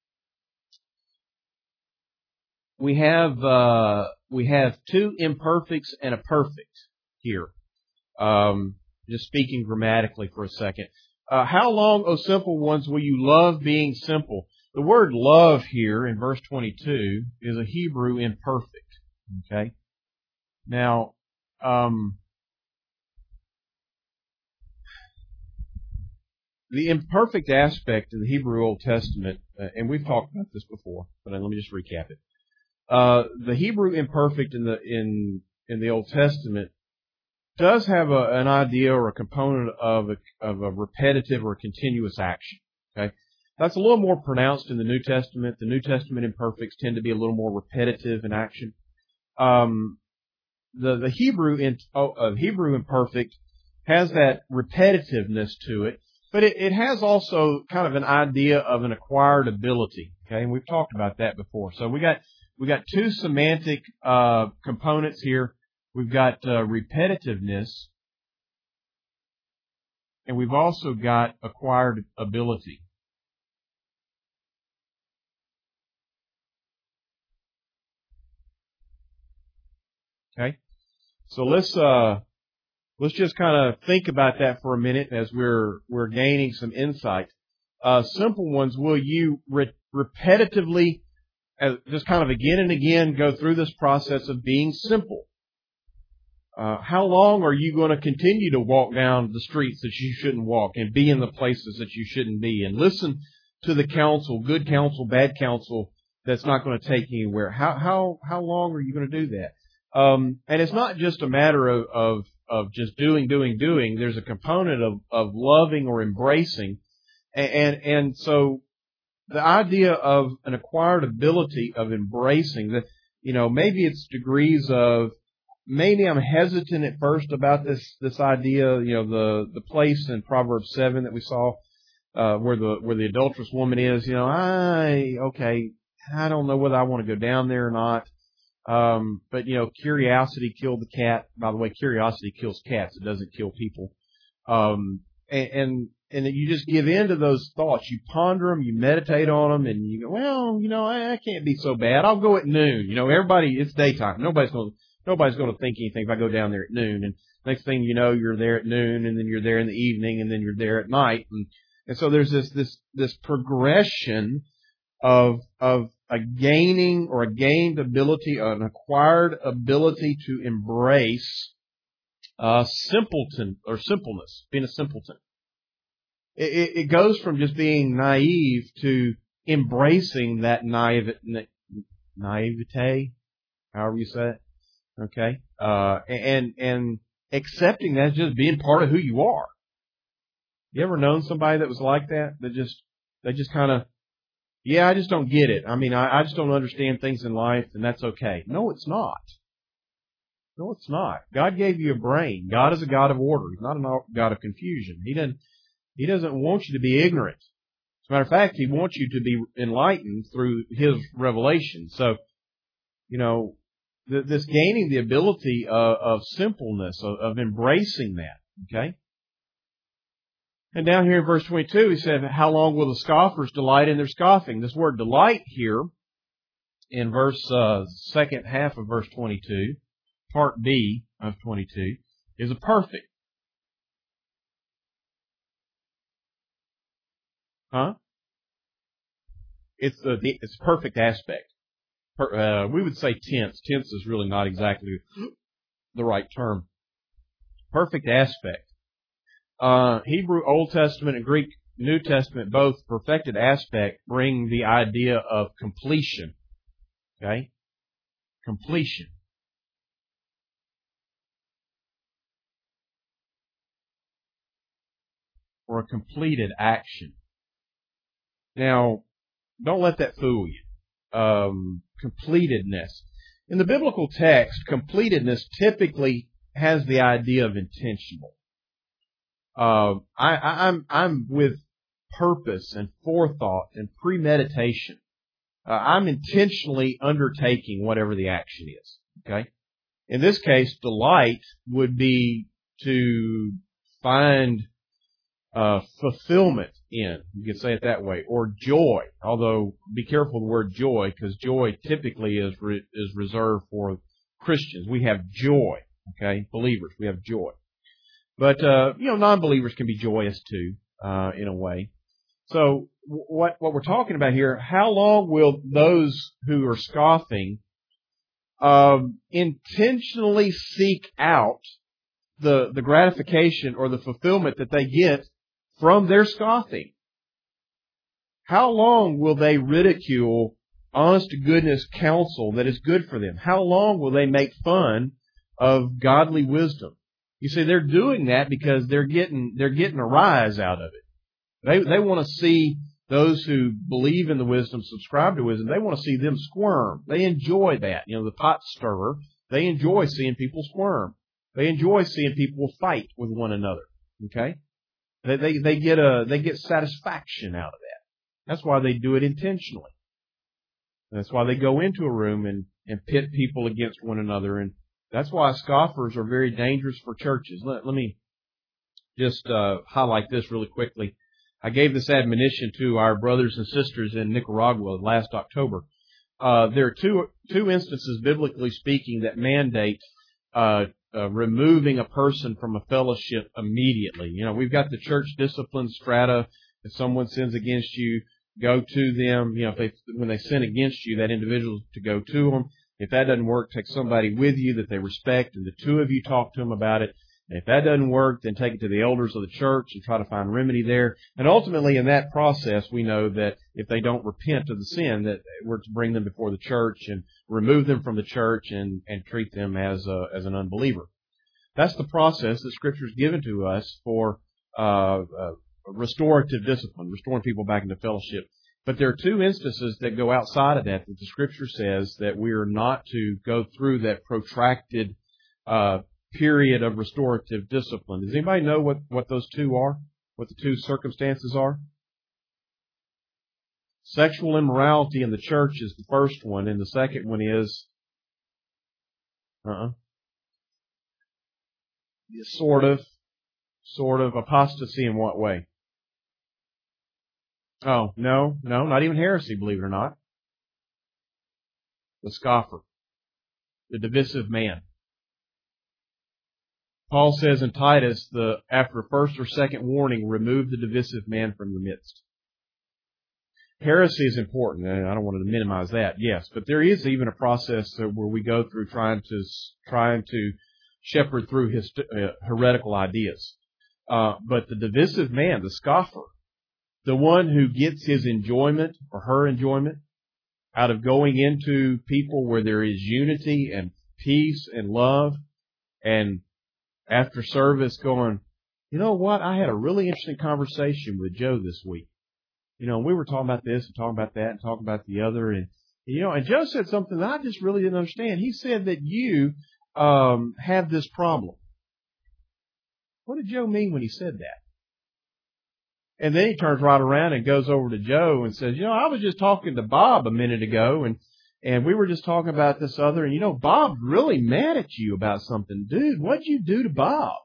we have, uh, we have two imperfects and a perfect here. Um, just speaking grammatically for a second. Uh, how long, O simple ones, will you love being simple? The word love here in verse twenty-two is a Hebrew imperfect. Okay? Now, um, the imperfect aspect of the Hebrew Old Testament, uh, and we've talked about this before, but let me just recap it. Uh, the Hebrew imperfect in the in in the Old Testament does have a, an idea or a component of a, of a repetitive or continuous action. Okay, that's a little more pronounced in the New Testament. The New Testament imperfects tend to be a little more repetitive in action. Um, the the Hebrew in, uh, Hebrew imperfect has that repetitiveness to it, but it, it has also kind of an idea of an acquired ability. Okay, and we've talked about that before. So we got we got two semantic uh, components here. We've got uh, repetitiveness, and we've also got acquired ability. Okay, so let's uh, let's just kind of think about that for a minute as we're we're gaining some insight. Uh, simple ones, will you re- repetitively, uh, just kind of again and again, go through this process of being simple? Uh, how long are you going to continue to walk down the streets that you shouldn't walk and be in the places that you shouldn't be and listen to the counsel, good counsel, bad counsel that's not going to take you anywhere? How how how long are you going to do that? Um, and it's not just a matter of, of of just doing, doing, doing. There's a component of of loving or embracing, and and, and so the idea of an acquired ability of embracing that, you know, maybe it's degrees of. Maybe I'm hesitant at first about this this idea, you know, the the place in Proverbs seven that we saw, uh, where the where the adulterous woman is. You know, I okay, I don't know whether I want to go down there or not. Um, but you know, curiosity killed the cat. By the way, curiosity kills cats; it doesn't kill people. Um, and and, and you just give in to those thoughts. You ponder them, you meditate on them, and you go, well, you know, I, I can't be so bad. I'll go at noon. You know, everybody, it's daytime. Nobody's going to. Nobody's going to think anything if I go down there at noon. And next thing you know, you're there at noon, and then you're there in the evening, and then you're there at night. And, and so there's this, this, this progression of, of a gaining or a gained ability, an acquired ability to embrace, uh, simpleton or simpleness, being a simpleton. It, it, it goes from just being naive to embracing that naive, naivete, however you say it. Okay, uh, and, and, accepting that as just being part of who you are. You ever known somebody that was like that? That just, they just kind of, yeah, I just don't get it. I mean, I, I just don't understand things in life, and that's okay. No, it's not. No, it's not. God gave you a brain. God is a God of order. He's not a God of confusion. He doesn't, He doesn't want you to be ignorant. As a matter of fact, He wants you to be enlightened through His revelation. So, you know, th- this gaining the ability of, of simpleness, of, of embracing that, okay? And down here in verse twenty-two, he said, how long will the scoffers delight in their scoffing? This word delight here in verse, uh, second half of verse twenty-two, part B of twenty-two, is a perfect. Huh? It's a, it's a perfect aspect. Per, uh, we would say tense. Tense is really not exactly the right term. Perfect aspect. Uh, Hebrew Old Testament and Greek New Testament, both perfected aspect, bring the idea of completion. Okay? Completion. Or a completed action. Now, don't let that fool you. Um, completedness. In the biblical text, completedness typically has the idea of intentional. Uh, I, I, I'm, I'm with purpose and forethought and premeditation. Uh, I'm intentionally undertaking whatever the action is. Okay? In this case, delight would be to find uh, fulfillment in. You could say it that way. Or joy. Although, be careful of the word joy, because joy typically is re- is reserved for Christians. We have joy. Okay? Believers, we have joy. But, uh, you know, non-believers can be joyous too, uh, in a way. So, what, what we're talking about here, how long will those who are scoffing, um, intentionally seek out the, the gratification or the fulfillment that they get from their scoffing? How long will they ridicule honest to goodness counsel that is good for them? How long will they make fun of godly wisdom? You see, they're doing that because they're getting they're getting a rise out of it. They they want to see those who believe in the wisdom, subscribe to wisdom. They want to see them squirm. They enjoy that. You know, the pot stirrer. They enjoy seeing people squirm. They enjoy seeing people fight with one another. Okay, they they they get a they get satisfaction out of that. That's why they do it intentionally. That's why they go into a room and and pit people against one another. And that's why scoffers are very dangerous for churches. Let, let me just uh, highlight this really quickly. I gave this admonition to our brothers and sisters in Nicaragua last October. Uh, there are two two instances, biblically speaking, that mandate uh, uh, removing a person from a fellowship immediately. You know, we've got the church discipline strata. If someone sins against you, go to them. You know, if they when they sin against you, that individual to go to them. If that doesn't work, take somebody with you that they respect, and the two of you talk to them about it. And if that doesn't work, then take it to the elders of the church and try to find remedy there. And ultimately, in that process, we know that if they don't repent of the sin, that we're to bring them before the church and remove them from the church and, and treat them as a, as an unbeliever. That's the process that Scripture has given to us for uh, uh, restorative discipline, restoring people back into fellowship. But there are two instances that go outside of that, that the Scripture says that we are not to go through that protracted uh period of restorative discipline. Does anybody know what, what those two are? What the two circumstances are? Sexual immorality in the church is the first one, and the second one is uh-uh. Sort of. Sort of. Apostasy in what way? Oh, no, no, not even heresy, believe it or not. The scoffer. The divisive man. Paul says in Titus, the after a first or second warning, remove the divisive man from your midst. Heresy is important, and I don't want to minimize that, yes, but there is even a process where we go through trying to trying to shepherd through his uh, heretical ideas. Uh, but the divisive man, the scoffer, the one who gets his enjoyment or her enjoyment out of going into people where there is unity and peace and love and after service going, you know what? I had a really interesting conversation with Joe this week. You know, we were talking about this and talking about that and talking about the other. And, you know, and Joe said something that I just really didn't understand. He said that you um, have this problem. What did Joe mean when he said that? And then he turns right around and goes over to Joe and says, you know, I was just talking to Bob a minute ago, and, and we were just talking about this other, and, you know, Bob's really mad at you about something. Dude, what'd you do to Bob?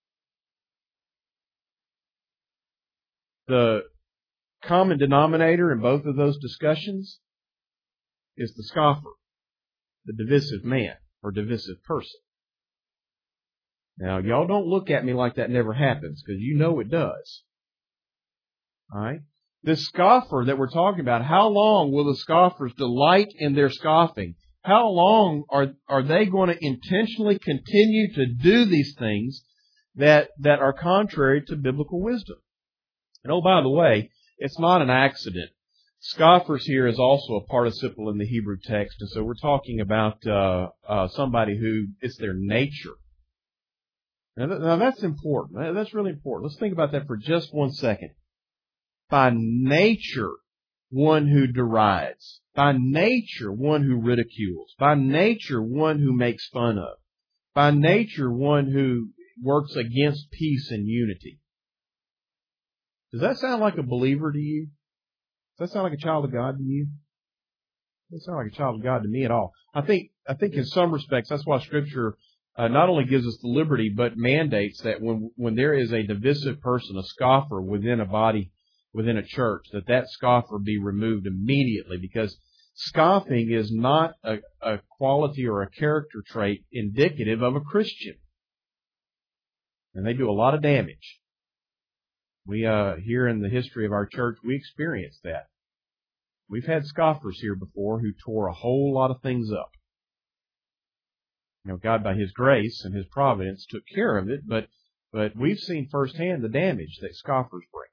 The common denominator in both of those discussions is the scoffer, the divisive man or divisive person. Now, y'all don't look at me like that never happens, because you know it does. All right? This scoffer that we're talking about, how long will the scoffers delight in their scoffing? How long are are they going to intentionally continue to do these things that that are contrary to biblical wisdom? And oh, by the way, it's not an accident. Scoffers here is also a participle in the Hebrew text, and so we're talking about uh, uh, somebody who it's their nature. Now, th- now that's important. That's really important. Let's think about that for just one second. By nature, one who derides. By nature, one who ridicules. By nature, one who makes fun of. By nature, one who works against peace and unity. Does that sound like a believer to you? Does that sound like a child of God to you? It doesn't sound like a child of God to me at all. I think, I think in some respects, that's why Scripture uh, not only gives us the liberty, but mandates that when, when there is a divisive person, a scoffer within a body, within a church, that that scoffer be removed immediately, because scoffing is not a, a quality or a character trait indicative of a Christian. And they do a lot of damage. We, uh, here in the history of our church, we experienced that. We've had scoffers here before who tore a whole lot of things up. You know, God, by His grace and His providence, took care of it, but, but we've seen firsthand the damage that scoffers bring.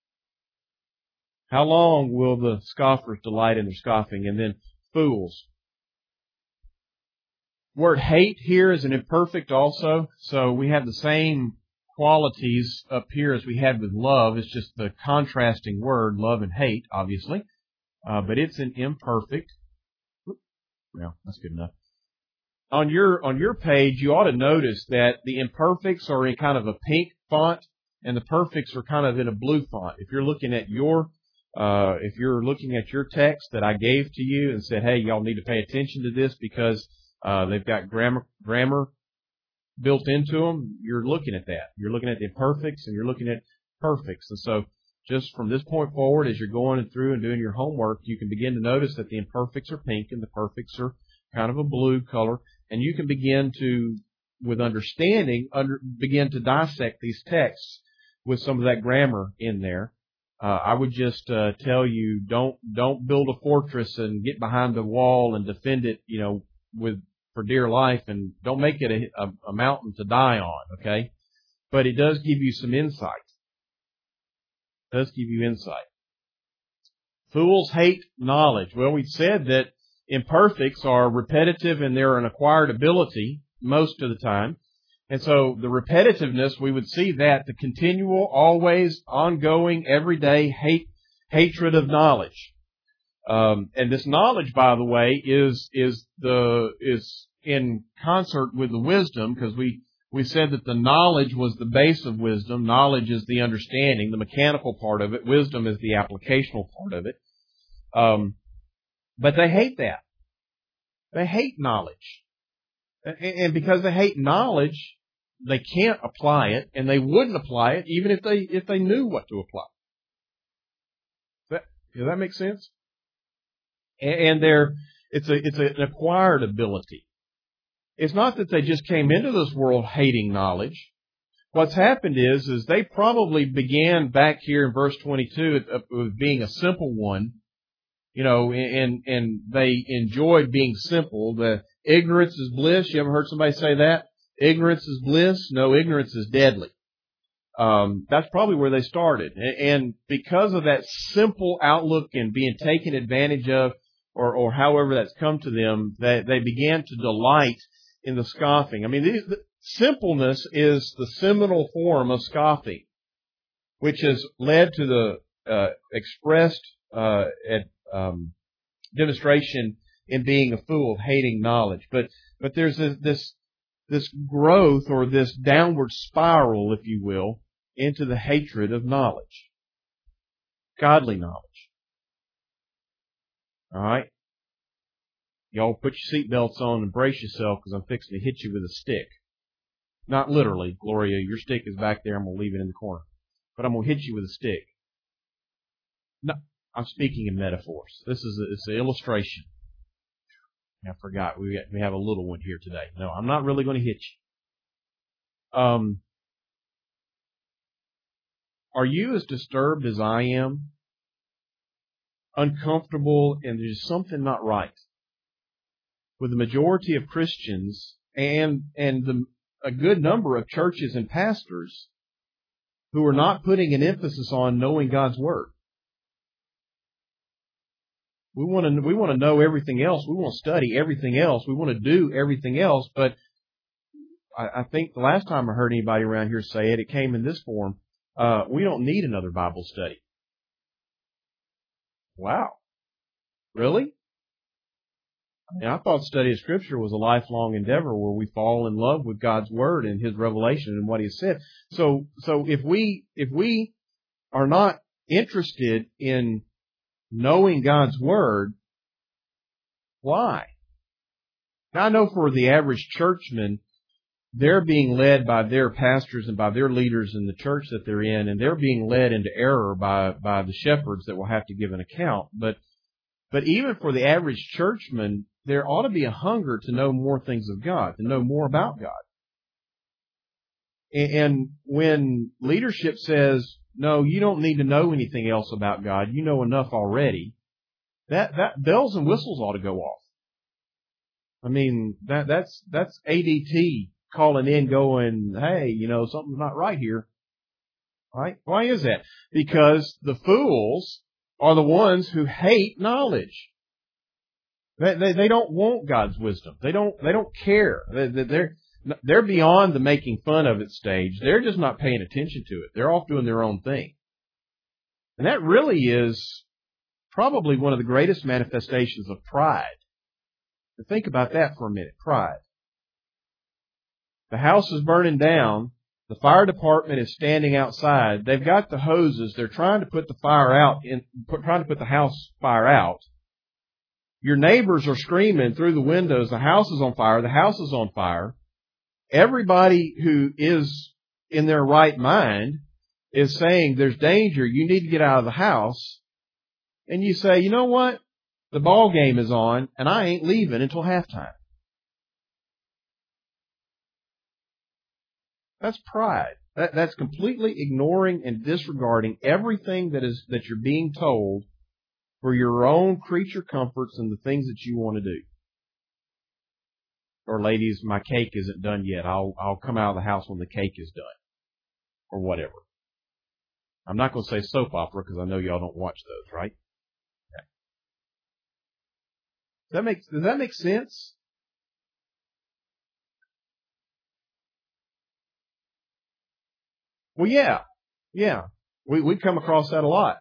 How long will the scoffers delight in their scoffing? And then fools. Word hate here is an imperfect also, so we have the same qualities up here as we had with love. It's just the contrasting word, love and hate, obviously. Uh, but it's an imperfect. Well, that's good enough. On your, on your page, you ought to notice that the imperfects are in kind of a pink font and the perfects are kind of in a blue font. If you're looking at your, uh, if you're looking at your text that I gave to you and said, hey, y'all need to pay attention to this because, uh, they've got grammar, grammar built into them, you're looking at that. You're looking at the imperfects and you're looking at perfects. And so just from this point forward, as you're going through and doing your homework, you can begin to notice that the imperfects are pink and the perfects are kind of a blue color. And you can begin to, with understanding, under, begin to dissect these texts with some of that grammar in there. Uh, I would just uh, tell you, don't don't build a fortress and get behind the wall and defend it, you know, with for dear life, and don't make it a, a, a mountain to die on, okay? But it does give you some insight. It does give you insight. Fools hate knowledge. Well, we said that imperfects are repetitive and they're an acquired ability most of the time. And so the repetitiveness, we would see that, the continual, always, ongoing, everyday hate, hatred of knowledge. Um, and this knowledge, by the way, is, is the, is in concert with the wisdom, because we, we said that the knowledge was the base of wisdom. Knowledge is the understanding, the mechanical part of it. Wisdom is the applicational part of it. Um, but they hate that. They hate knowledge. And because they hate knowledge, they can't apply it, and they wouldn't apply it even if they, if they knew what to apply. That, does that make sense? And they're, it's a, it's an acquired ability. It's not that they just came into this world hating knowledge. What's happened is, is they probably began back here in verse twenty-two with being a simple one, you know, and, and they enjoyed being simple. The ignorance is bliss. You ever heard somebody say that? Ignorance is bliss. No, ignorance is deadly. Um, that's probably where they started. And because of that simple outlook and being taken advantage of, or, or however that's come to them, they, they began to delight in the scoffing. I mean, these, Simpleness is the seminal form of scoffing, which has led to the uh, expressed uh, at, um, demonstration in being a fool, hating knowledge. But but there's this, this this growth or this downward spiral, if you will, into the hatred of knowledge, godly knowledge. All right, y'all put your seatbelts on and brace yourself because I'm fixing to hit you with a stick. Not literally, Gloria. Your stick is back there. I'm going to leave it in the corner. But I'm going to hit you with a stick. No, I'm speaking in metaphors. This is a, it's an illustration. I forgot. We we have a little one here today. No, I'm not really going to hit you. Um, are you as disturbed as I am? Uncomfortable, and there's something not right with the majority of Christians and and the, a good number of churches and pastors who are not putting an emphasis on knowing God's Word. We want to we want to know everything else. We want to study everything else. We want to do everything else. But I, I think the last time I heard anybody around here say it, it came in this form. Uh, we don't need another Bible study. Wow. Really? I mean, I thought study of Scripture was a lifelong endeavor where we fall in love with God's Word and His revelation and what He has said. So, so if we if we are not interested in knowing God's Word, why? Now, I know for the average churchman, they're being led by their pastors and by their leaders in the church that they're in, and they're being led into error by, by the shepherds that will have to give an account. But, but even for the average churchman, there ought to be a hunger to know more things of God, to know more about God. And, and when leadership says, no, you don't need to know anything else about God, you know enough already, that, that bells and whistles ought to go off. I mean, that, that's, that's A D T calling in going, hey, you know, something's not right here. Right? Why is that? Because the fools are the ones who hate knowledge. They, they, they don't want God's wisdom. They don't, they don't care. They, they're, they're beyond the making fun of it stage. They're just not paying attention to it. They're off doing their own thing. And that really is probably one of the greatest manifestations of pride. Think about that for a minute. Pride. The house is burning down. The fire department is standing outside. They've got the hoses. They're trying to put the fire out, in, trying to put the house fire out. Your neighbors are screaming through the windows. The house is on fire. The house is on fire. Everybody who is in their right mind is saying there's danger. You need to get out of the house. And you say, you know what? The ball game is on, and I ain't leaving until halftime. That's pride. That, that's completely ignoring and disregarding everything that is that you're being told for your own creature comforts and the things that you want to do. Or ladies, my cake isn't done yet. I'll I'll come out of the house when the cake is done, or whatever. I'm not going to say soap opera because I know y'all don't watch those, right? Okay. Does that make does that make sense? Well, yeah, yeah. We we come across that a lot.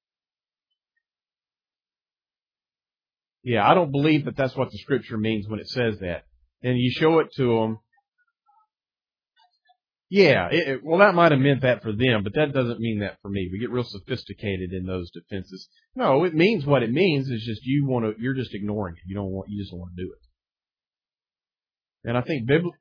Yeah, I don't believe that that's what the Scripture means when it says that. And you show it to them. Yeah, it, it, well, that might have meant that for them, but that doesn't mean that for me. We get real sophisticated in those defenses. No, it means what it means. It's just you want to. You're just ignoring it. You don't want. You just don't want to do it. And I think Bible.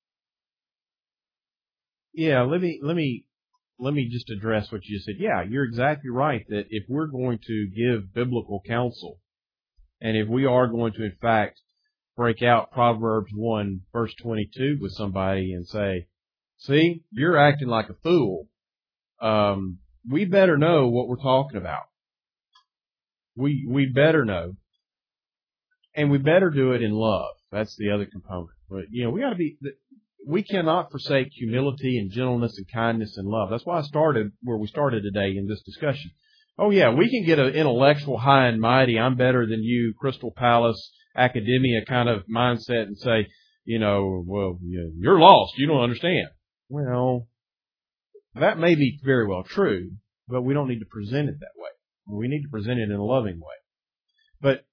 Yeah, let me let me let me just address what you just said. Yeah, you're exactly right that if we're going to give biblical counsel, and if we are going to, in fact, break out Proverbs one, verse twenty-two with somebody and say, see, you're acting like a fool, um, we better know what we're talking about. We we better know. And we better do it in love. That's the other component. But, you know, we got to be, we cannot forsake humility and gentleness and kindness and love. That's why I started where we started today in this discussion. Oh, yeah, we can get an intellectual high and mighty, I'm better than you, Crystal Palace, academia kind of mindset and say, you know, well, you're lost. You don't understand. Well, that may be very well true, but we don't need to present it that way. We need to present it in a loving way. But,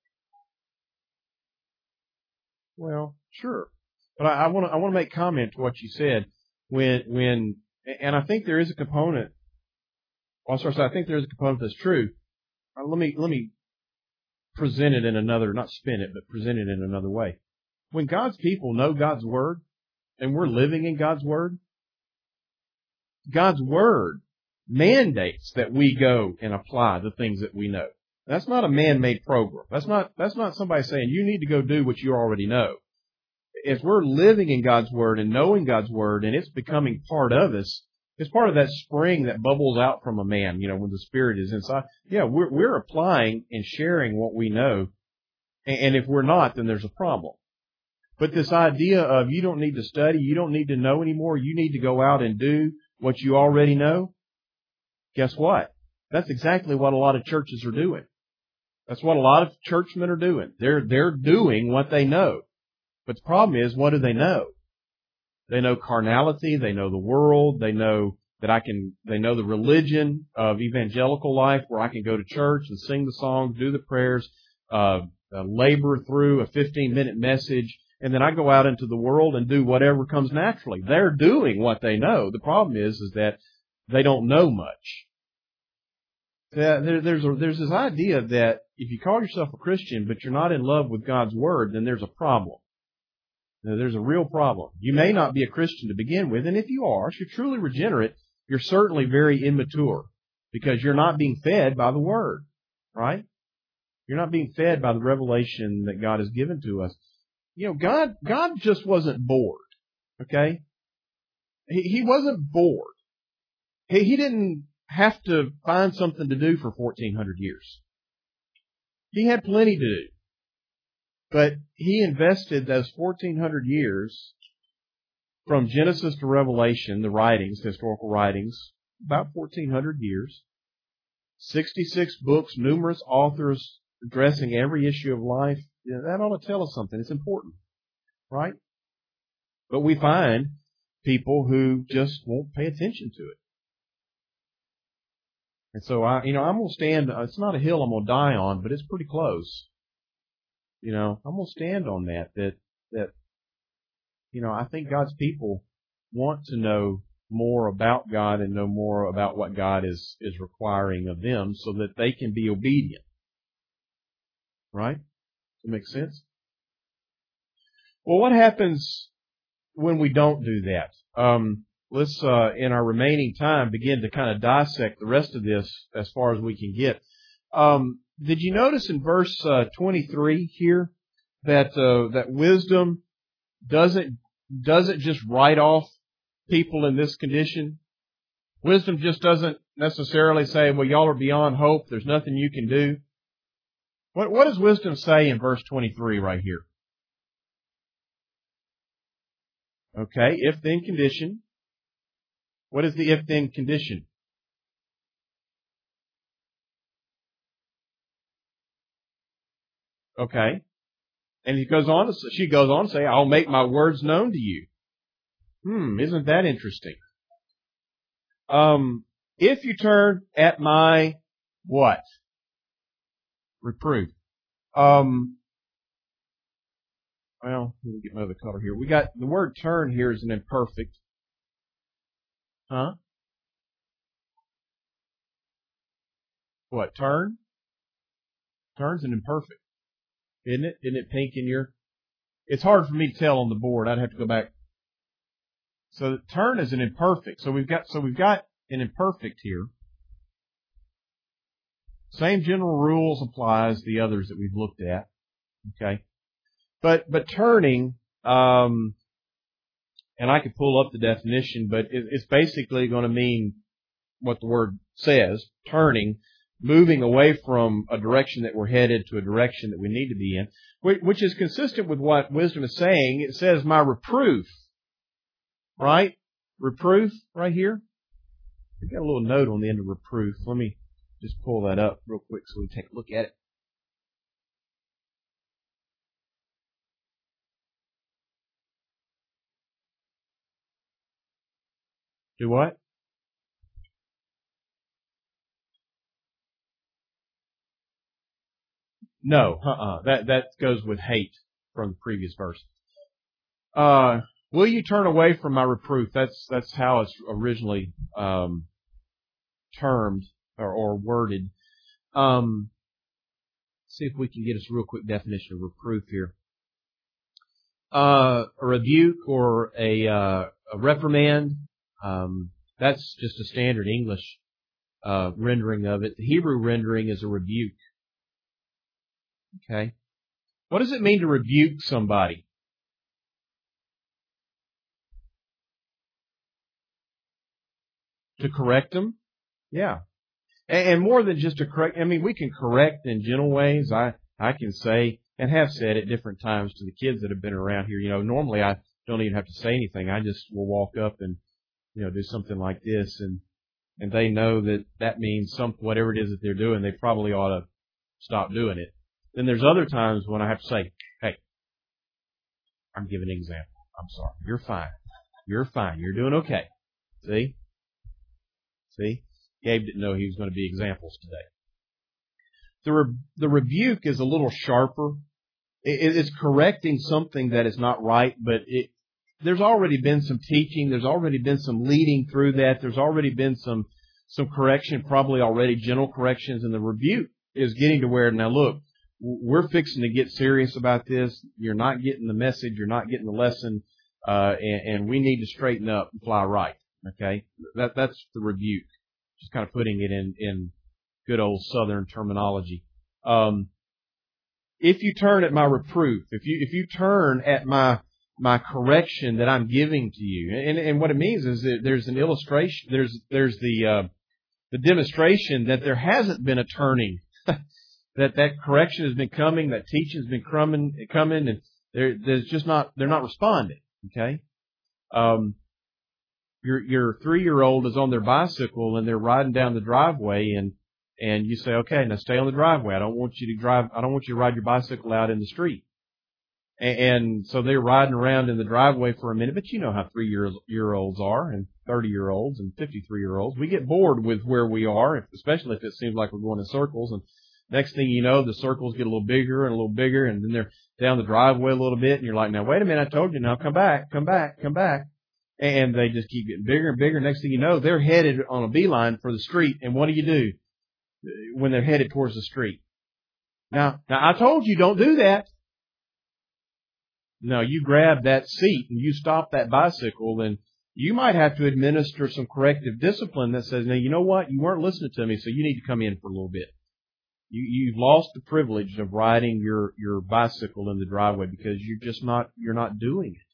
well, sure. But I, I want to I want to make comment to what you said when when and I think there is a component. Well, sorry, I think there is a component that's true. Uh, let me let me present it in another, not spin it, but present it in another way. When God's people know God's Word, and we're living in God's Word, God's Word mandates that we go and apply the things that we know. That's not a man-made program. That's not that's not somebody saying you need to go do what you already know. If we're living in God's Word and knowing God's Word and it's becoming part of us, it's part of that spring that bubbles out from a man, you know, when the Spirit is inside. Yeah, we're, we're applying and sharing what we know. And, and if we're not, then there's a problem. But this idea of you don't need to study, you don't need to know anymore, you need to go out and do what you already know, guess what? That's exactly what a lot of churches are doing. That's what a lot of churchmen are doing. They're, they're doing what they know. But the problem is, what do they know? They know carnality. They know the world. They know that I can, they know the religion of evangelical life where I can go to church and sing the songs, do the prayers, uh, uh labor through a fifteen minute message, and then I go out into the world and do whatever comes naturally. They're doing what they know. The problem is, is that they don't know much. There, there's, a, there's this idea that if you call yourself a Christian, but you're not in love with God's Word, then there's a problem. Now, there's a real problem. You may not be a Christian to begin with, and if you are, if you're truly regenerate, you're certainly very immature because you're not being fed by the Word, right? You're not being fed by the revelation that God has given to us. You know, God, God just wasn't bored, okay? He, he wasn't bored. He, he didn't have to find something to do for fourteen hundred years. He had plenty to do. But He invested those fourteen hundred years from Genesis to Revelation, the writings, the historical writings, about fourteen hundred years, sixty-six books, numerous authors addressing every issue of life. You know, that ought to tell us something. It's important, right? But we find people who just won't pay attention to it. And so, I, you know, I'm going to stand, it's not a hill I'm going to die on, but it's pretty close. You know, I'm going to stand on that, that, that, you know, I think God's people want to know more about God and know more about what God is, is requiring of them so that they can be obedient. Right? Does that make sense? Well, what happens when we don't do that? Um, let's, uh, in our remaining time, begin to kind of dissect the rest of this as far as we can get. Um, Did you notice in verse uh, twenty-three here that uh, that wisdom doesn't doesn't just write off people in this condition? Wisdom just doesn't necessarily say, "Well, y'all are beyond hope. There's nothing you can do." What what does wisdom say in verse twenty-three right here? Okay, if then condition. What is the if then condition? Okay. And he goes on to, she goes on to say, I'll make my words known to you. Hmm, isn't that interesting? Um, if you turn at my what? Reproof. Um, well, let me get my other color here. We got the word turn here is an imperfect. Huh? What? Turn? Turn's an imperfect. Isn't it? Isn't it pink in your? It's hard for me to tell on the board. I'd have to go back. So turn is an imperfect. So we've got so we've got an imperfect here. Same general rules apply as the others that we've looked at. Okay, but but turning, um, and I could pull up the definition, but it, it's basically going to mean what the word says: turning. Moving away from a direction that we're headed to a direction that we need to be in, which is consistent with what wisdom is saying. It says, my reproof, right? Reproof right here. We've got a little note on the end of reproof. Let me just pull that up real quick so we can take a look at it. Do what? No, uh-uh. That, that goes with hate from the previous verse. Uh, will you turn away from my reproof? That's, that's how it's originally, um, termed or, or worded. Um, see if we can get us a real quick definition of reproof here. Uh, a rebuke or a, uh, a reprimand. Um, that's just a standard English, uh, rendering of it. The Hebrew rendering is a rebuke. Okay. What does it mean to rebuke somebody? To correct them? Yeah. And, and more than just to correct, I mean, we can correct in gentle ways. I, I can say, and have said at different times to the kids that have been around here, you know, normally I don't even have to say anything. I just will walk up and, you know, do something like this, and, and they know that that means some, whatever it is that they're doing, they probably ought to stop doing it. Then there's other times when I have to say, hey, I'm giving an example. I'm sorry. You're fine. You're fine. You're doing okay. See? See? Gabe didn't know he was going to be examples today. The re- the rebuke is a little sharper. It, it's correcting something that is not right, but it, there's already been some teaching. There's already been some leading through that. There's already been some, some correction, probably already gentle corrections, and the rebuke is getting to where, now look, we're fixing to get serious about this. You're not getting the message. You're not getting the lesson. Uh, and, and we need to straighten up and fly right. Okay. That, that's the rebuke. Just kind of putting it in, in good old Southern terminology. Um, if you turn at my reproof, if you, if you turn at my, my correction that I'm giving to you, and, and what it means is that there's an illustration, there's, there's the, uh, the demonstration that there hasn't been a turning. That that correction has been coming, that teaching has been coming, coming, and they're, there's just not, they're not responding. Okay, um, your your three year old is on their bicycle and they're riding down the driveway, and and you say, okay, now stay on the driveway. I don't want you to drive. I don't want you to ride your bicycle out in the street. And, and so they're riding around in the driveway for a minute, but you know how three year year olds are, and thirty year olds, and fifty three year olds. We get bored with where we are, especially if it seems like we're going in circles. And next thing you know, the circles get a little bigger and a little bigger, and then they're down the driveway a little bit, and you're like, now, wait a minute, I told you, now come back, come back, come back. And they just keep getting bigger and bigger. Next thing you know, they're headed on a beeline for the street, and what do you do when they're headed towards the street? Now, now I told you, don't do that. No, you grab that seat and you stop that bicycle, and you might have to administer some corrective discipline that says, now, you know what, you weren't listening to me, so you need to come in for a little bit. You, you've lost the privilege of riding your, your bicycle in the driveway because you're just not, you're not doing it.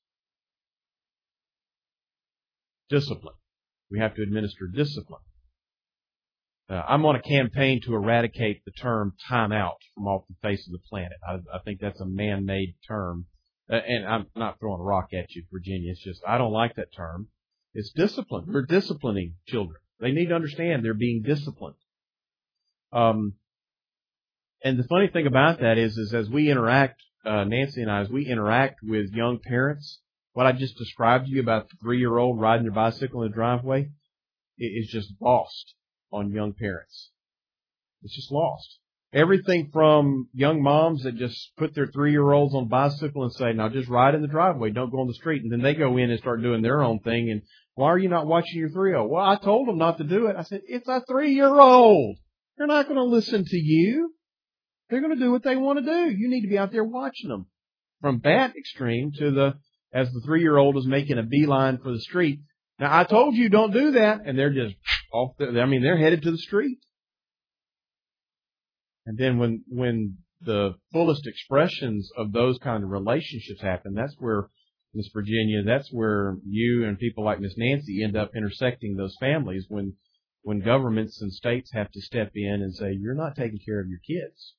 Discipline. We have to administer discipline. Uh, I'm on a campaign to eradicate the term timeout from off the face of the planet. I, I think that's a man-made term. Uh, and I'm not throwing a rock at you, Virginia. It's just, I don't like that term. It's discipline. We're disciplining children. They need to understand they're being disciplined. Um, And the funny thing about that is, is as we interact, uh, Nancy and I, as we interact with young parents, what I just described to you about the three-year-old riding their bicycle in the driveway is just lost on young parents. It's just lost. Everything from young moms that just put their three-year-olds on bicycle and say, now just ride in the driveway, don't go on the street. And then they go in and start doing their own thing. And why are you not watching your three-year-old? Well, I told them not to do it. I said, it's a three-year-old. They're not going to listen to you. They're going to do what they want to do. You need to be out there watching them. From that extreme to the, as the three-year-old is making a beeline for the street. Now, I told you don't do that. And they're just off the, I mean, they're headed to the street. And then when, when the fullest expressions of those kind of relationships happen, that's where, Miss Virginia, that's where you and people like Miss Nancy end up intersecting those families when, when governments and states have to step in and say, you're not taking care of your kids.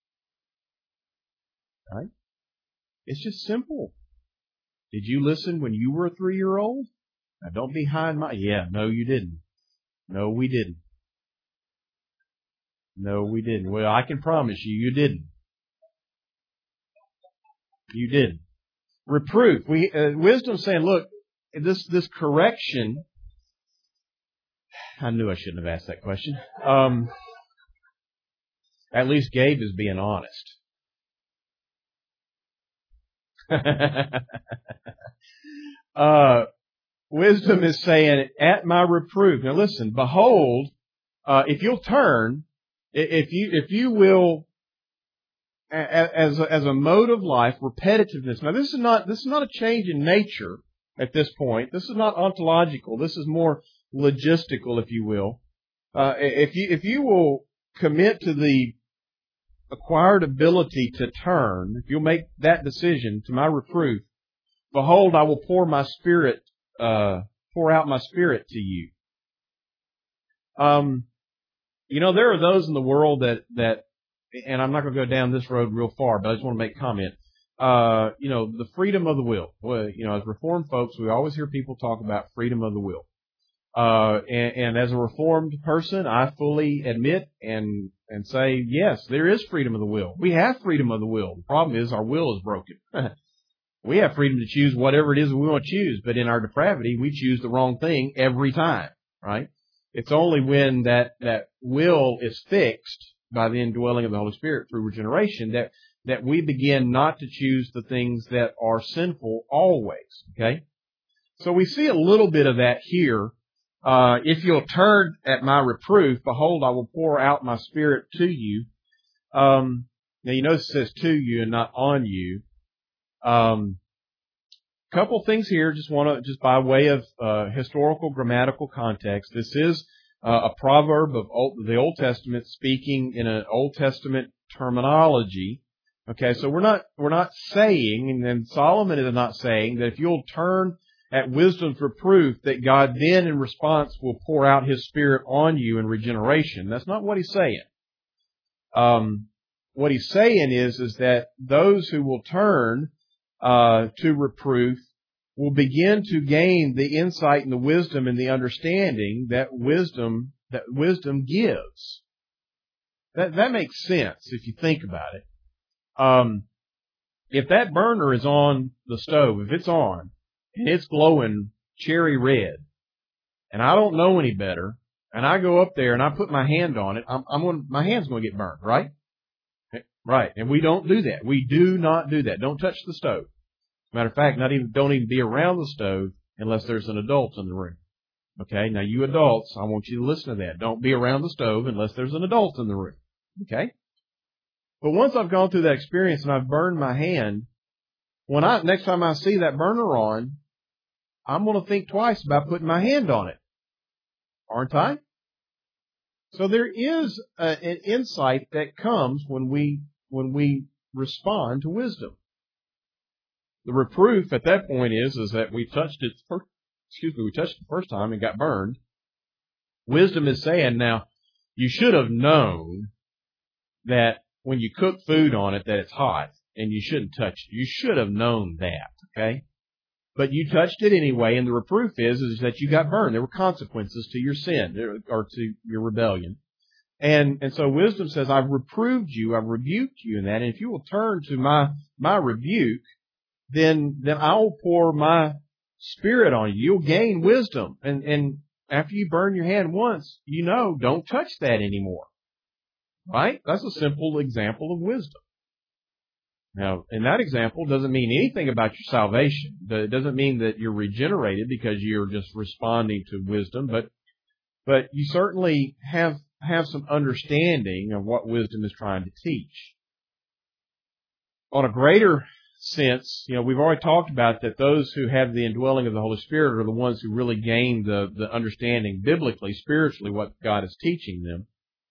Right? It's just simple. Did you listen when you were a three-year-old? Now, don't be high and mighty. Yeah, no, you didn't. No, we didn't. No, we didn't. Well, I can promise you, you didn't. You didn't. Reproof. We uh, wisdom saying, look, this this correction I knew I shouldn't have asked that question. Um, at least Gabe is being honest. uh, wisdom is saying, at my reproof. Now listen, behold, uh, if you'll turn, if you, if you will, as a, as a mode of life, repetitiveness. Now this is not, this is not a change in nature at this point. This is not ontological. This is more logistical, if you will. Uh, if you, if you will commit to the acquired ability to turn, if you'll make that decision to my reproof, behold, I will pour my spirit, uh, pour out my spirit to you. Um, you know, there are those in the world that, that, and I'm not going to go down this road real far, but I just want to make a comment. Uh, you know, the freedom of the will. Well, you know, as Reformed folks, we always hear people talk about freedom of the will. Uh, and, and as a Reformed person, I fully admit and, and say, yes, there is freedom of the will. We have freedom of the will. The problem is our will is broken. We have freedom to choose whatever it is we want to choose, but in our depravity, we choose the wrong thing every time, right? It's only when that, that will is fixed by the indwelling of the Holy Spirit through regeneration that, that we begin not to choose the things that are sinful always, okay? So we see a little bit of that here. Uh, if you'll turn at my reproof, behold, I will pour out my spirit to you. Um, now you notice it says to you and not on you. Um, couple things here, just want to, just by way of, uh, historical grammatical context. This is, uh, a proverb of Old, the Old Testament speaking in an Old Testament terminology. Okay, so we're not, we're not saying, and then Solomon is not saying that if you'll turn at wisdom's reproof that God then in response will pour out His Spirit on you in regeneration. That's not what He's saying. Um, what He's saying is, is that those who will turn, uh, to reproof will begin to gain the insight and the wisdom and the understanding that wisdom, that wisdom gives. That, that makes sense if you think about it. Um, if that burner is on the stove, if it's on, and it's glowing cherry red, and I don't know any better, and I go up there and I put my hand on it, I'm, I'm going, my hand's going to get burned, right? Right. And we don't do that. We do not do that. Don't touch the stove. Matter of fact, not even, don't even be around the stove unless there's an adult in the room. Okay. Now you adults, I want you to listen to that. Don't be around the stove unless there's an adult in the room. Okay. But once I've gone through that experience and I've burned my hand, when I, next time I see that burner on, I'm going to think twice about putting my hand on it. Aren't I? So there is a, an insight that comes when we, when we respond to wisdom. The reproof at that point is, is that we touched it first, excuse me, we touched it the first time and got burned. Wisdom is saying, now, you should have known that when you cook food on it that it's hot and you shouldn't touch it. You should have known that, okay? But you touched it anyway, and the reproof is, is that you got burned. There were consequences to your sin or to your rebellion. And, and so wisdom says, I've reproved you, I've rebuked you in that, and if you will turn to my, my rebuke, then, then I will pour my spirit on you. You'll gain wisdom. And, and after you burn your hand once, you know, don't touch that anymore. Right? That's a simple example of wisdom. Now, in that example, doesn't mean anything about your salvation. It doesn't mean that you're regenerated because you're just responding to wisdom, but, but you certainly have, have some understanding of what wisdom is trying to teach. On a greater sense, you know, we've already talked about that those who have the indwelling of the Holy Spirit are the ones who really gain the, the understanding biblically, spiritually, what God is teaching them.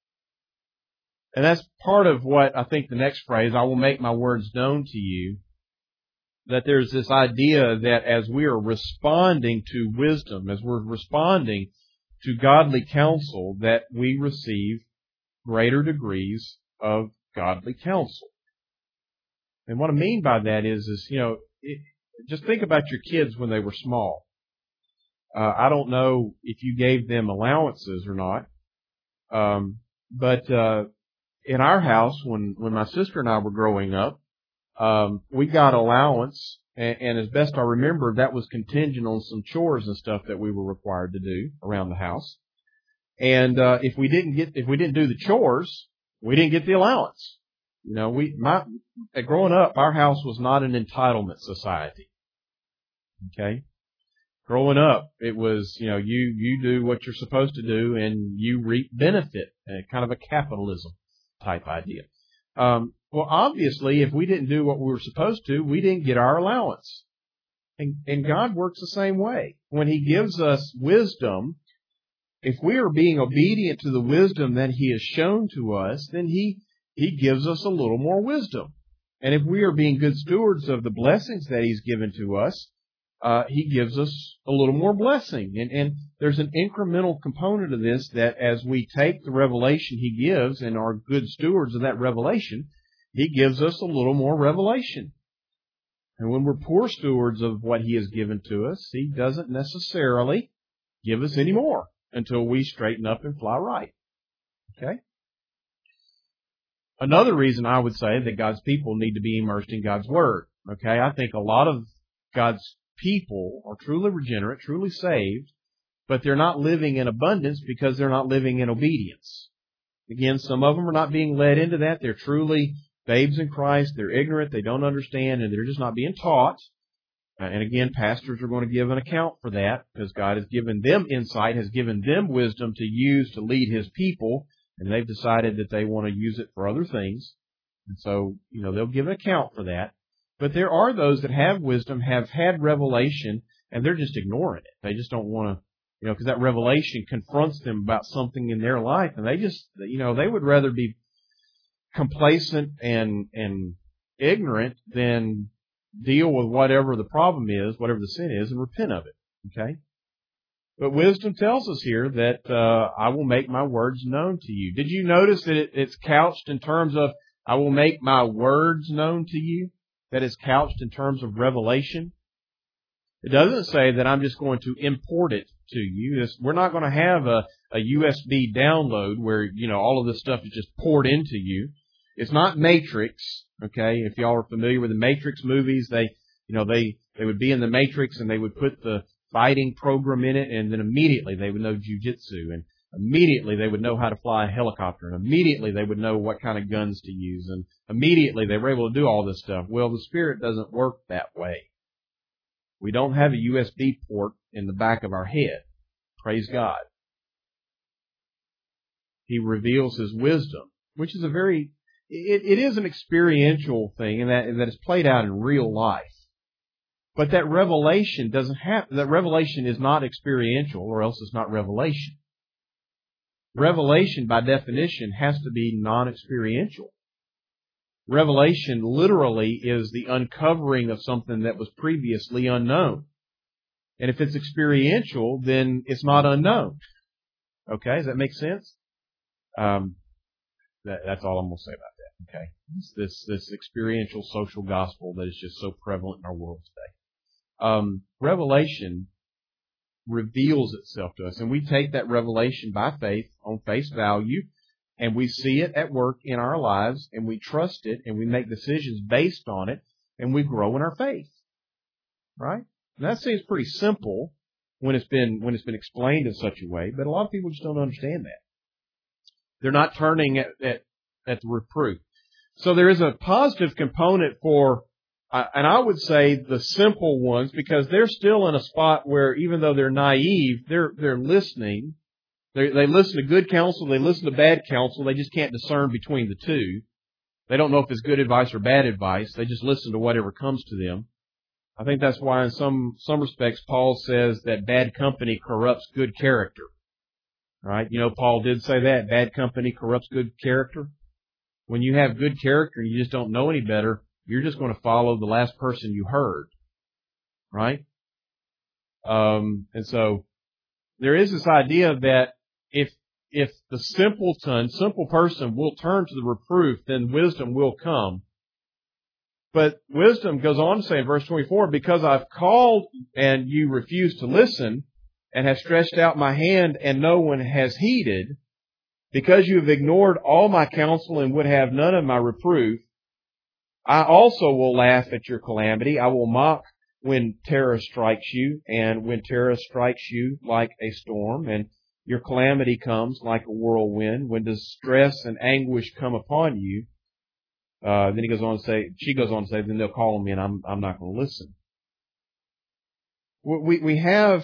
And that's part of what I think the next phrase, I will make my words known to you, that there's this idea that as we are responding to wisdom, as we're responding to godly counsel, that we receive greater degrees of godly counsel. And what I mean by that is, is you know, it, just think about your kids when they were small. Uh, I don't know if you gave them allowances or not, um, but uh in our house, when, when my sister and I were growing up, um, we got allowance, and, and as best I remember, that was contingent on some chores and stuff that we were required to do around the house. And uh, if we didn't get, if we didn't do the chores, we didn't get the allowance. You know, we, my, growing up, our house was not an entitlement society. Okay? Growing up, it was, you know, you, you do what you're supposed to do and you reap benefit, uh, kind of a capitalism type idea. Um, well, obviously, if we didn't do what we were supposed to, we didn't get our allowance. And, and God works the same way. When He gives us wisdom, if we are being obedient to the wisdom that He has shown to us, then He, He gives us a little more wisdom. And if we are being good stewards of the blessings that He's given to us, Uh, he gives us a little more blessing. And, and there's an incremental component of this that as we take the revelation He gives and are good stewards of that revelation, He gives us a little more revelation. And when we're poor stewards of what He has given to us, He doesn't necessarily give us any more until we straighten up and fly right. Okay? Another reason I would say that God's people need to be immersed in God's Word. Okay? I think a lot of God's people are truly regenerate, truly saved, but they're not living in abundance because they're not living in obedience. Again, some of them are not being led into that. They're truly babes in Christ. They're ignorant. They don't understand, and they're just not being taught. And again, pastors are going to give an account for that because God has given them insight, has given them wisdom to use to lead His people, and they've decided that they want to use it for other things. And so, you know, they'll give an account for that. But there are those that have wisdom, have had revelation, and they're just ignoring it. They just don't want to, you know, because that revelation confronts them about something in their life, and they just, you know, they would rather be complacent and and ignorant than deal with whatever the problem is, whatever the sin is, and repent of it. Okay? But wisdom tells us here that uh, I will make my words known to you. Did you notice that it, it's couched in terms of I will make my words known to you? That is couched in terms of revelation. It doesn't say that I'm just going to import it to you. It's, we're not going to have a, a U S B download where, you know, all of this stuff is just poured into you. It's not Matrix, okay? If y'all are familiar with the Matrix movies, they, you know, they, they would be in the Matrix and they would put the fighting program in it, and then immediately they would know jujitsu, and immediately they would know how to fly a helicopter, and immediately they would know what kind of guns to use, and immediately they were able to do all this stuff. Well, the Spirit doesn't work that way. We don't have a U S B port in the back of our head. Praise God. He reveals His wisdom, which is a very, it, it is an experiential thing, and that, and that is played out in real life. But that revelation doesn't have, that revelation is not experiential, or else it's not revelation. Revelation, by definition, has to be non-experiential. Revelation literally is the uncovering of something that was previously unknown. And if it's experiential, then it's not unknown. Okay, does that make sense? Um, that, that's all I'm going to say about that. Okay, it's this this experiential social gospel that is just so prevalent in our world today. Um, revelation reveals itself to us, and we take that revelation by faith on face value, and we see it at work in our lives, and we trust it, and we make decisions based on it, and we grow in our faith. Right? And that seems pretty simple when it's been when it's been explained in such a way, but a lot of people just don't understand that. They're not turning at at, at the reproof. So there is a positive component for, uh, and I would say the simple ones, because they're still in a spot where even though they're naive, they're they're listening. They they listen to good counsel, they listen to bad counsel. They just can't discern between the two. They don't know if it's good advice or bad advice. They just listen to whatever comes to them. I think that's why in some some respects Paul says that bad company corrupts good character. Right? You know, Paul did say that. Bad company corrupts good character. When you have good character and you just don't know any better, you're just going to follow the last person you heard. Right? Um, and so there is this idea that if if the simpleton, simple person will turn to the reproof, then wisdom will come. But wisdom goes on to say in verse twenty-four, because I've called and you refuse to listen, and have stretched out my hand and no one has heeded, because you have ignored all my counsel and would have none of my reproof, I also will laugh at your calamity. I will mock when terror strikes you, and when terror strikes you like a storm. And your calamity comes like a whirlwind, when distress and anguish come upon you, uh, then he goes on to say, she goes on to say, then they'll call on me and I'm, I'm not going to listen. We, we have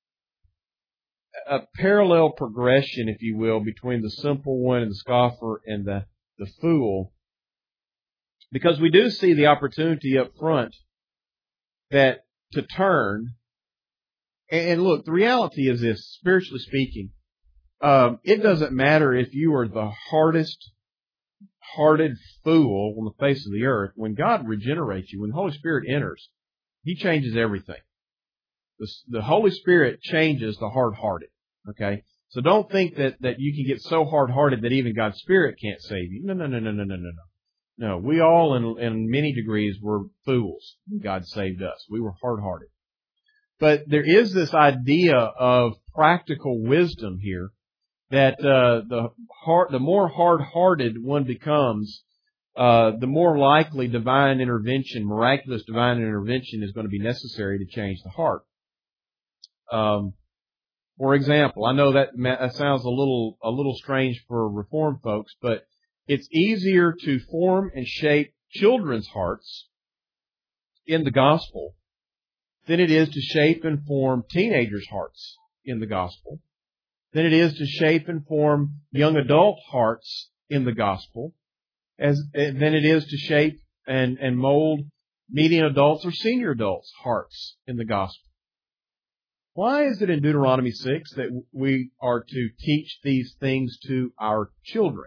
a parallel progression, if you will, between the simple one and the scoffer and the, the fool, because we do see the opportunity up front that to turn. And look, the reality is this, spiritually speaking, um, it doesn't matter if you are the hardest hearted fool on the face of the earth. When God regenerates you, when the Holy Spirit enters, He changes everything. The, the Holy Spirit changes the hard-hearted. Okay? So don't think that, that you can get so hard-hearted that even God's Spirit can't save you. No, no, no, no, no, no, no, no. No, we all in, in many degrees were fools when God saved us. We were hard-hearted. But there is this idea of practical wisdom here that uh, the hard, the more hard-hearted one becomes, uh, the more likely divine intervention, miraculous divine intervention is going to be necessary to change the heart. Um, for example, I know that, that sounds a little a little strange for Reformed folks, but it's easier to form and shape children's hearts in the gospel than it is to shape and form teenagers' hearts in the gospel, than it is to shape and form young adult hearts in the gospel, as than it is to shape and, and mold median adults or senior adults' hearts in the gospel. Why is it in Deuteronomy six that we are to teach these things to our children?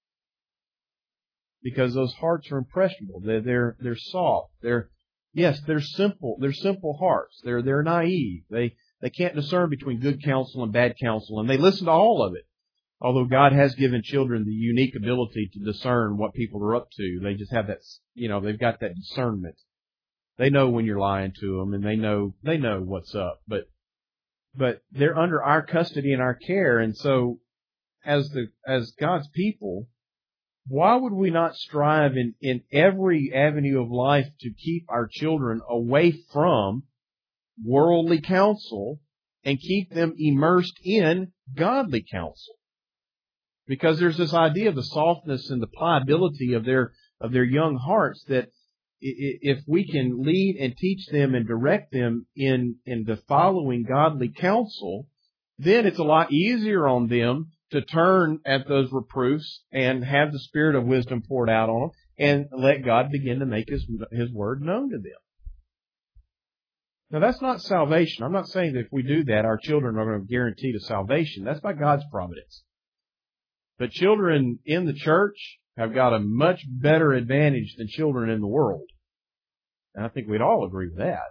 Because those hearts are impressionable. They're, they're, they're soft. They're, yes, they're simple. They're simple hearts. They're, they're naive. They, they can't discern between good counsel and bad counsel, and they listen to all of it. Although God has given children the unique ability to discern what people are up to. They just have that, you know, they've got that discernment. They know when you're lying to them, and they know, they know what's up. But, but they're under our custody and our care, and so as the, as God's people, why would we not strive in, in every avenue of life to keep our children away from worldly counsel and keep them immersed in godly counsel? Because there's this idea of the softness and the pliability of their of their young hearts that if we can lead and teach them and direct them in, in the following godly counsel, then it's a lot easier on them to turn at those reproofs and have the spirit of wisdom poured out on them and let God begin to make His, His word known to them. Now, that's not salvation. I'm not saying that if we do that, our children are going to guarantee to salvation. That's by God's providence. But children in the church have got a much better advantage than children in the world. And I think we'd all agree with that.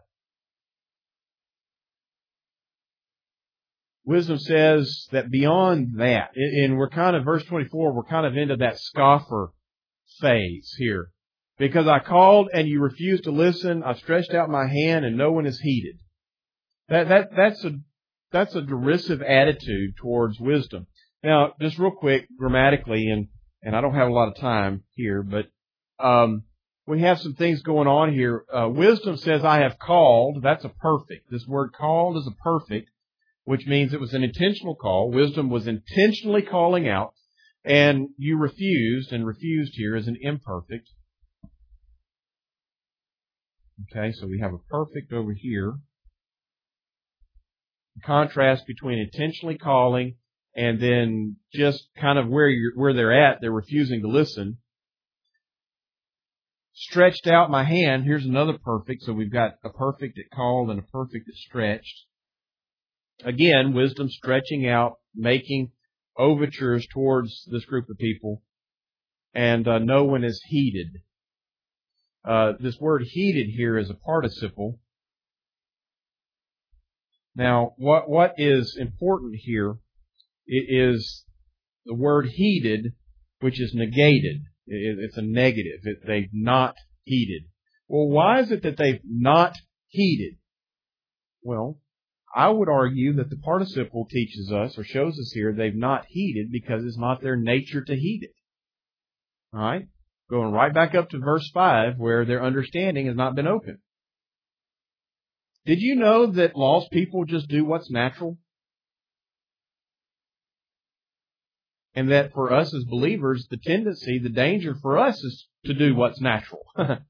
Wisdom says that beyond that, and we're kind of, verse twenty-four, we're kind of into that scoffer phase here. Because I called and you refused to listen, I stretched out my hand and no one is heeded. That, that, that's a, that's a derisive attitude towards wisdom. Now, just real quick, grammatically, and, and I don't have a lot of time here, but, um, we have some things going on here. Uh, wisdom says, I have called. That's a perfect. This word called is a perfect, which means it was an intentional call. Wisdom was intentionally calling out, and you refused, and refused here is an imperfect. Okay, so we have a perfect over here. The contrast between intentionally calling and then just kind of where you're, where they're at, they're refusing to listen. Stretched out my hand. Here's another perfect. So we've got a perfect that called and a perfect that stretched. Again, wisdom stretching out, making overtures towards this group of people. And uh, no one is heeded. Uh, this word heeded here is a participle. Now, what what is important here is the word heeded, which is negated. It's a negative. It, they've not heeded. Well, why is it that they've not heeded? Well, I would argue that the participle teaches us or shows us here they've not heeded because it's not their nature to heed it. All right? Going right back up to verse five where their understanding has not been open. Did you know that lost people just do what's natural? And that for us as believers, the tendency, the danger for us is to do what's natural.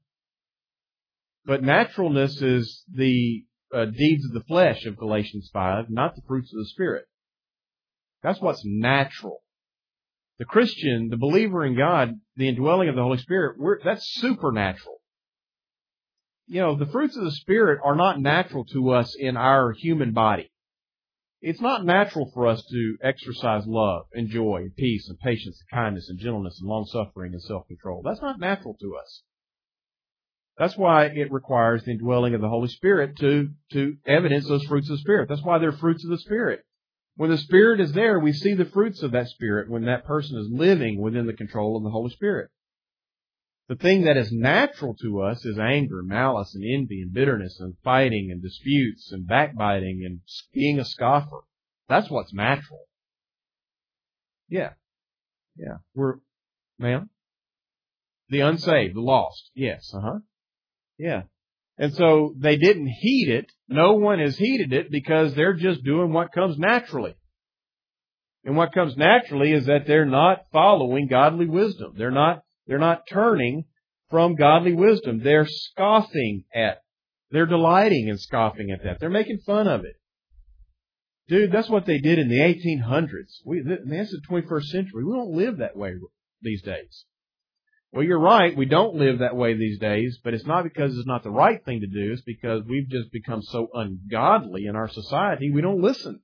But naturalness is the uh, deeds of the flesh of Galatians five, not the fruits of the Spirit. That's what's natural. The Christian, the believer in God, the indwelling of the Holy Spirit, we're, that's supernatural. You know, the fruits of the Spirit are not natural to us in our human body. It's not natural for us to exercise love and joy and peace and patience and kindness and gentleness and long-suffering and self-control. That's not natural to us. That's why it requires the indwelling of the Holy Spirit to, to evidence those fruits of the Spirit. That's why they're fruits of the Spirit. When the Spirit is there, we see the fruits of that Spirit when that person is living within the control of the Holy Spirit. The thing that is natural to us is anger, malice, and envy, and bitterness, and fighting, and disputes, and backbiting, and being a scoffer. That's what's natural. Yeah. Yeah. We're, ma'am? The unsaved, the lost. Yes. Uh-huh. Yeah. And so they didn't heed it. No one has heeded it because they're just doing what comes naturally. And what comes naturally is that they're not following godly wisdom. They're not They're not turning from godly wisdom. They're scoffing at. They're delighting in scoffing at that. They're making fun of it. Dude, that's what they did in the eighteen hundreds. We, that's the twenty-first century. We don't live that way these days. Well, you're right. We don't live that way these days, but it's not because it's not the right thing to do. It's because we've just become so ungodly in our society, we don't listen.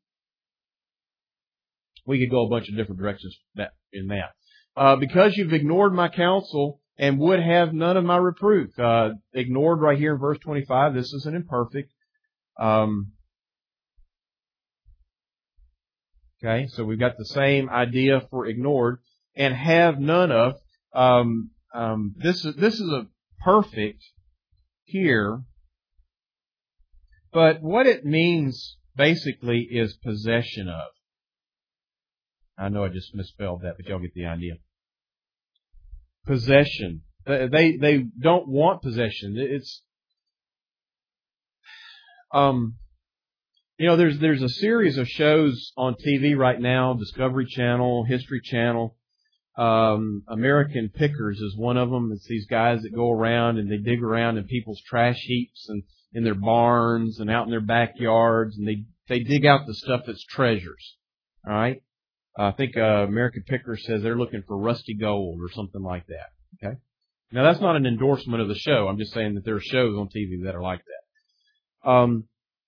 We could go a bunch of different directions in that. Uh, because you've ignored my counsel and would have none of my reproof. Uh, ignored right here in verse twenty-five. This is an imperfect. Um, okay, so we've got the same idea for ignored. And have none of. Um, um, this is, this is a perfect here. But what it means basically is possession of. I know I just misspelled that, but y'all get the idea. Possession. They they don't want possession. It's um, you know, there's there's a series of shows on T V right now. Discovery Channel, History Channel, um, American Pickers is one of them. It's these guys that go around and they dig around in people's trash heaps and in their barns and out in their backyards, and they they dig out the stuff that's treasures. All right. I think uh, American Picker says they're looking for rusty gold or something like that. Okay. Now that's not an endorsement of the show. I'm just saying that there are shows on T V that are like that. Um,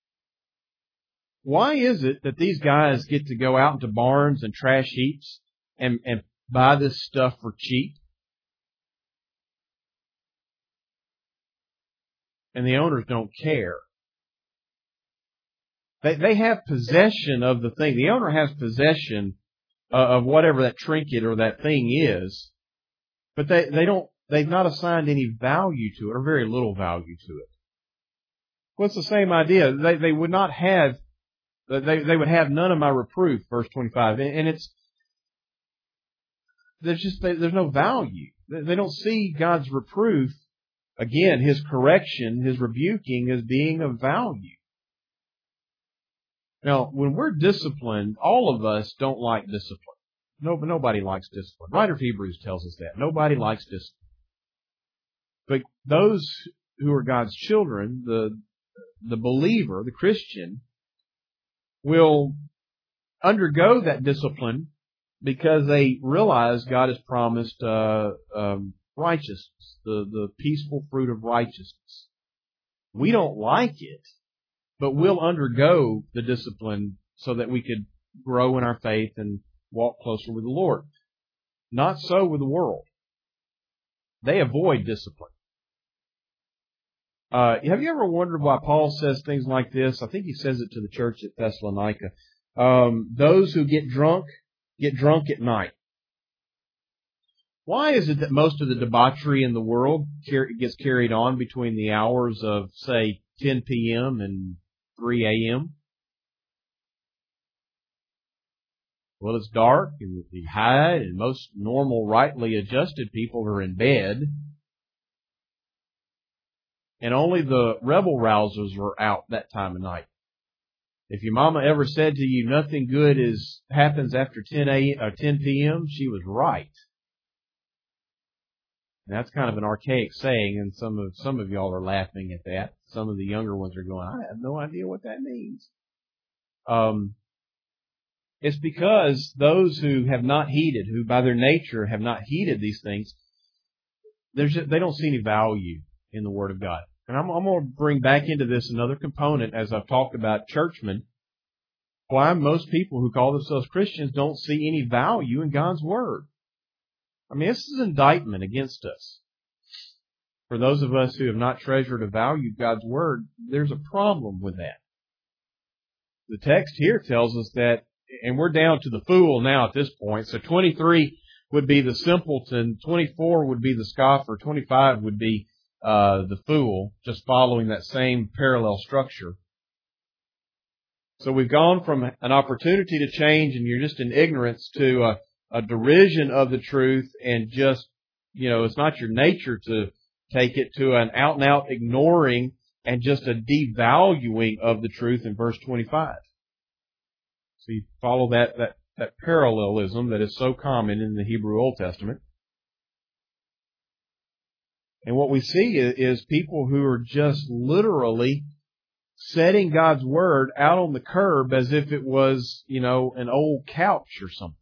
why is it that these guys get to go out into barns and trash heaps and, and buy this stuff for cheap? And the owners don't care. They they have possession of the thing. The owner has possession Uh, of whatever that trinket or that thing is, but they, they don't, they've not assigned any value to it or very little value to it. Well, it's the same idea. They, they would not have, they, they would have none of my reproof, verse twenty-five. And, and it's, there's just, there's no value. They don't see God's reproof, again, His correction, His rebuking as being of value. Now, when we're disciplined, all of us don't like discipline. No, nobody likes discipline. The writer of Hebrews tells us that. Nobody likes discipline. But those who are God's children, the the believer, the Christian, will undergo that discipline because they realize God has promised uh, um, righteousness, the, the peaceful fruit of righteousness. We don't like it, but we'll undergo the discipline so that we could grow in our faith and walk closer with the Lord. Not so with the world. They avoid discipline. Uh, have you ever wondered why Paul says things like this? I think he says it to the church at Thessalonica. Um, those who get drunk, get drunk at night. Why is it that most of the debauchery in the world gets carried on between the hours of, say, ten p.m. and three a.m.? Well, it's dark and you hide, and most normal, rightly adjusted people are in bed. And only the rebel rousers are out that time of night. If your mama ever said to you nothing good is happens after ten a or ten p.m., she was right. And that's kind of an archaic saying, and some of some of y'all are laughing at that. Some of the younger ones are going, I have no idea what that means. Um, it's because those who have not heeded, who by their nature have not heeded these things, there's just, they don't see any value in the Word of God. And I'm, I'm going to bring back into this another component as I've talked about churchmen. Why most people who call themselves Christians don't see any value in God's Word. I mean, this is an indictment against us. For those of us who have not treasured or valued God's Word, there's a problem with that. The text here tells us that, and we're down to the fool now at this point, so twenty-three would be the simpleton, twenty-four would be the scoffer, twenty-five would be uh the fool, just following that same parallel structure. So we've gone from an opportunity to change and you're just in ignorance to a, a derision of the truth and just, you know, it's not your nature to take it to an out-and-out ignoring and just a devaluing of the truth in verse twenty-five. So you follow that, that, that parallelism that is so common in the Hebrew Old Testament. And what we see is people who are just literally setting God's Word out on the curb as if it was, you know, an old couch or something.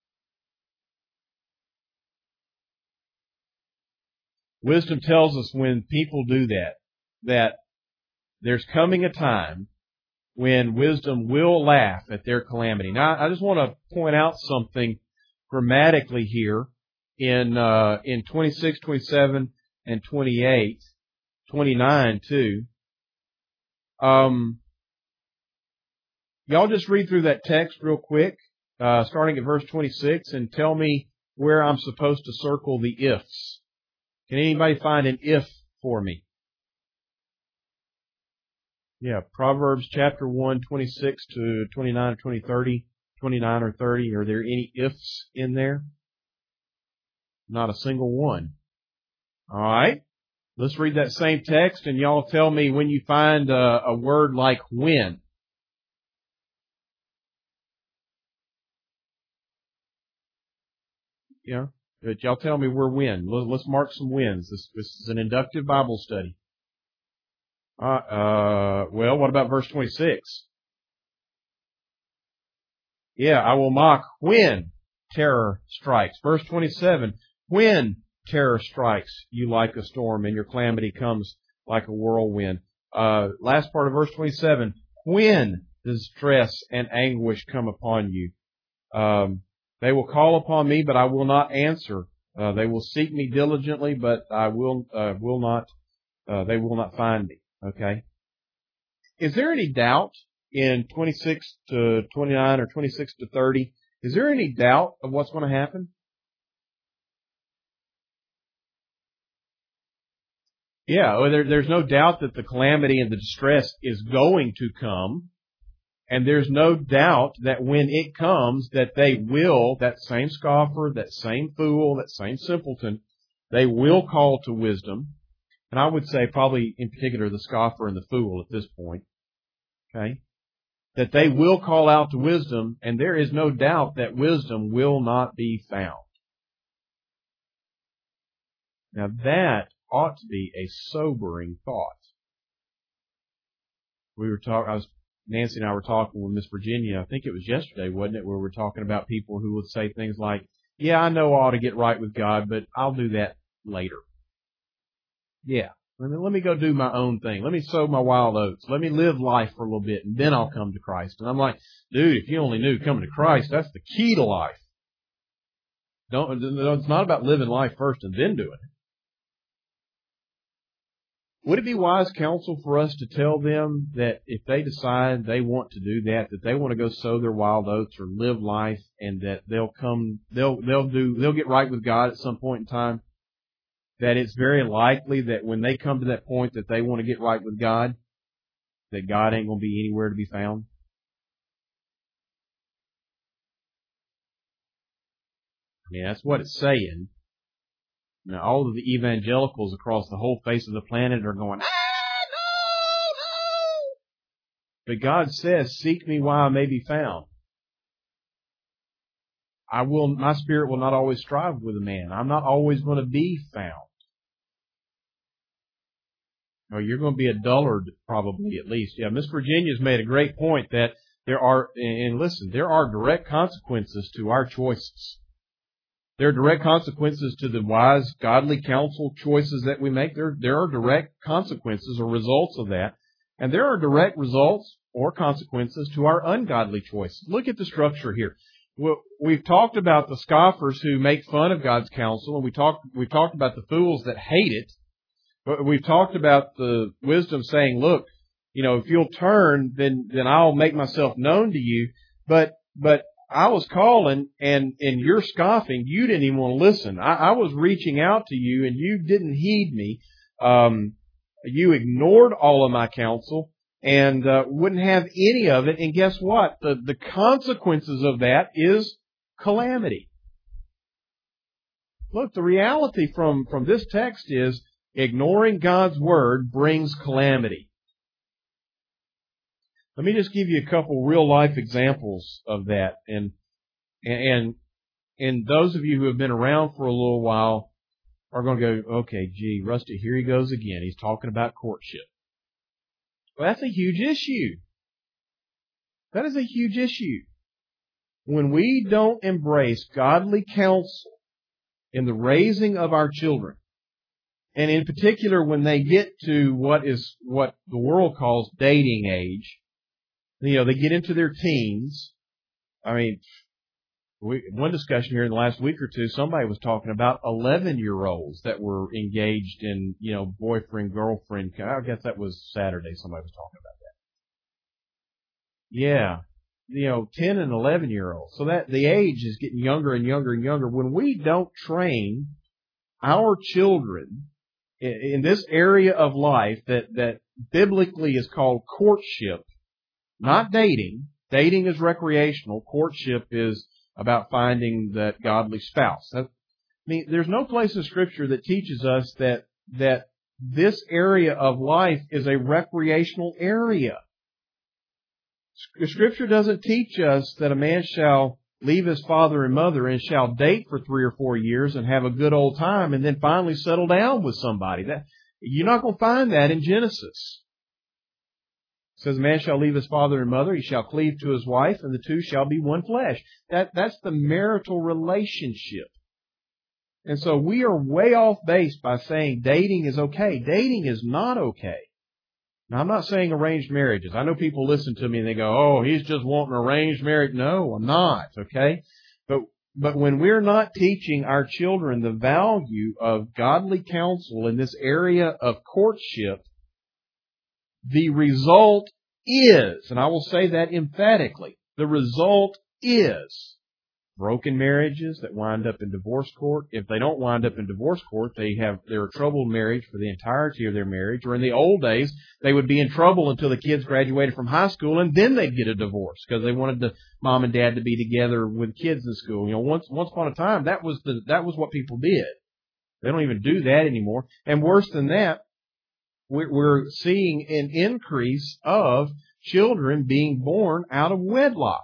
Wisdom tells us when people do that, that there's coming a time when wisdom will laugh at their calamity. Now, I just want to point out something grammatically here in uh, in twenty-six, twenty-seven, and twenty-eight, twenty-nine too. Um, y'all just read through that text real quick, uh, starting at verse twenty-six, and tell me where I'm supposed to circle the ifs. Can anybody find an if for me? Yeah, Proverbs chapter one, twenty-six to twenty-nine or twenty, thirty, twenty-nine or thirty. Are there any ifs in there? Not a single one. All right. Let's read that same text and y'all tell me when you find a, a word like when. Yeah. But y'all tell me where when. Let's mark some wins. This, this is an inductive Bible study. Uh, uh, well, what about verse twenty-six? Yeah, I will mock when terror strikes. Verse twenty-seven, when terror strikes you like a storm and your calamity comes like a whirlwind. Uh, last part of verse twenty-seven, when distress and anguish come upon you. Um, they will call upon me, but I will not answer. Uh, they will seek me diligently, but I will, uh, will not, uh, they will not find me. Okay. Is there any doubt in twenty-six to twenty-nine or twenty-six to thirty? Is there any doubt of what's going to happen? Yeah, well, there, there's no doubt that the calamity and the distress is going to come. And there's no doubt that when it comes, that they will, that same scoffer, that same fool, that same simpleton, they will call to wisdom. And I would say probably in particular the scoffer and the fool at this point. Okay? That they will call out to wisdom, and there is no doubt that wisdom will not be found. Now that ought to be a sobering thought. We were talking, I was, Nancy and I were talking with Miss Virginia, I think it was yesterday, wasn't it, where we were talking about people who would say things like, yeah, I know I ought to get right with God, but I'll do that later. Yeah. Let me, let me go do my own thing. Let me sow my wild oats. Let me live life for a little bit, and then I'll come to Christ. And I'm like, dude, if you only knew coming to Christ, that's the key to life. Don't, it's not about living life first and then doing it. Would it be wise counsel for us to tell them that if they decide they want to do that, that they want to go sow their wild oats or live life, and that they'll come, they'll, they'll do, they'll get right with God at some point in time? That it's very likely that when they come to that point that they want to get right with God, that God ain't going to be anywhere to be found? I mean, that's what it's saying. Now, all of the evangelicals across the whole face of the planet are going, ah, no, But God says, seek me while I may be found. I will, my spirit will not always strive with a man. I'm not always going to be found. Or you're going to be a dullard, probably, at least. Yeah, Miss Virginia's made a great point that there are, and listen, there are direct consequences to our choices. There are direct consequences to the wise, godly counsel choices that we make. There, there are direct consequences or results of that. And there are direct results or consequences to our ungodly choices. Look at the structure here. Well, we've talked about the scoffers who make fun of God's counsel, and we talked, we've talked about the fools that hate it. But we've talked about the wisdom saying, look, you know, if you'll turn, then, then I'll make myself known to you. But, but I was calling and, and you're scoffing. You didn't even want to listen. I, I was reaching out to you and you didn't heed me. Um, you ignored all of my counsel and, uh, wouldn't have any of it. And guess what? The, the consequences of that is calamity. Look, the reality from, from this text is ignoring God's Word brings calamity. Let me just give you a couple real life examples of that. And, and, and those of you who have been around for a little while are going to go, okay, gee, Rusty, here he goes again. He's talking about courtship. Well, that's a huge issue. That is a huge issue. When we don't embrace godly counsel in the raising of our children, and in particular when they get to what is what the world calls dating age, you know, they get into their teens. I mean, we, one discussion here in the last week or two, somebody was talking about eleven-year-olds that were engaged in, you know, boyfriend, girlfriend. I guess that was Saturday somebody was talking about that. Yeah. You know, ten and eleven-year-olds. So that the age is getting younger and younger and younger. When we don't train our children in this area of life that, that biblically is called courtship, not dating. Dating is recreational. Courtship is about finding that godly spouse. That, I mean, there's no place in Scripture that teaches us that, that this area of life is a recreational area. Scripture doesn't teach us that a man shall leave his father and mother and shall date for three or four years and have a good old time and then finally settle down with somebody. That, you're not going to find that in Genesis. It says, a man shall leave his father and mother, he shall cleave to his wife, and the two shall be one flesh. That, that's the marital relationship. And so we are way off base by saying dating is okay. Dating is not okay. Now, I'm not saying arranged marriages. I know people listen to me and they go, oh, he's just wanting arranged marriage. No, I'm not, okay? But but when we're not teaching our children the value of godly counsel in this area of courtship, the result is, and I will say that emphatically, the result is broken marriages that wind up in divorce court. If they don't wind up in divorce court, they have they're a troubled marriage for the entirety of their marriage. Or in the old days, they would be in trouble until the kids graduated from high school, and then they'd get a divorce because they wanted the mom and dad to be together with kids in school. You know, once once upon a time, that was the that was what people did. They don't even do that anymore. And worse than that, we're, we're seeing an increase of children being born out of wedlock.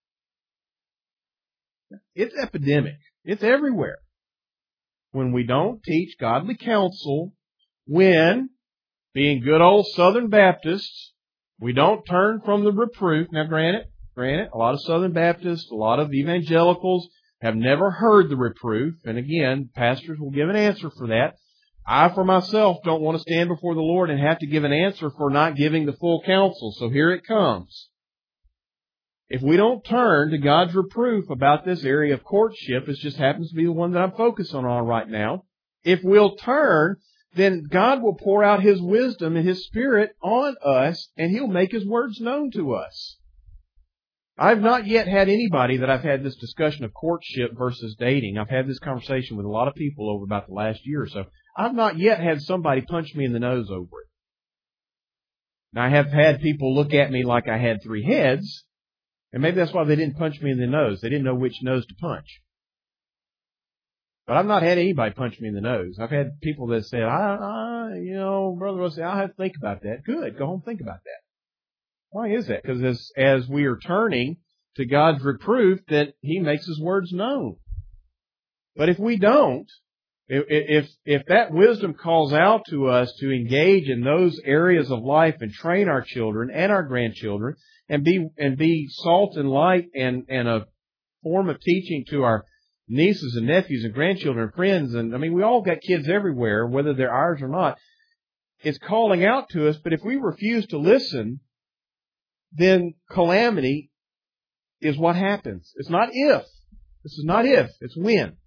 It's epidemic. It's everywhere. When we don't teach godly counsel, when, being good old Southern Baptists, we don't turn from the reproof. Now, granted, granted, a lot of Southern Baptists, a lot of evangelicals have never heard the reproof. And again, pastors will give an answer for that. I, for myself, don't want to stand before the Lord and have to give an answer for not giving the full counsel. So here it comes. If we don't turn to God's reproof about this area of courtship, it just happens to be the one that I'm focusing on right now. If we'll turn, then God will pour out His wisdom and His Spirit on us, and He'll make His words known to us. I've not yet had anybody that I've had this discussion of courtship versus dating. I've had this conversation with a lot of people over about the last year or so. I've not yet had somebody punch me in the nose over it. Now, I have had people look at me like I had three heads. And maybe that's why they didn't punch me in the nose. They didn't know which nose to punch. But I've not had anybody punch me in the nose. I've had people that said, I, I you know, Brother Russell, I'll have to think about that. Good. Go home and think about that. Why is that? Because as, as we are turning to God's reproof, that He makes His words known. But if we don't, if, if, if that wisdom calls out to us to engage in those areas of life and train our children and our grandchildren and be, and be salt and light and, and a form of teaching to our nieces and nephews and grandchildren and friends, and I mean, we all got kids everywhere, whether they're ours or not, it's calling out to us. But if we refuse to listen, then calamity is what happens. It's not if. This is not if. It's when.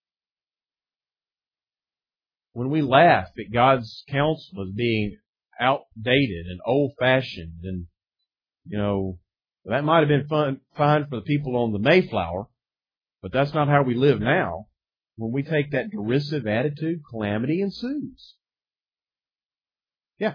When we laugh at God's counsel as being outdated and old-fashioned, and, you know, that might have been fun, fine for the people on the Mayflower, but that's not how we live now. When we take that derisive attitude, calamity ensues. Yeah.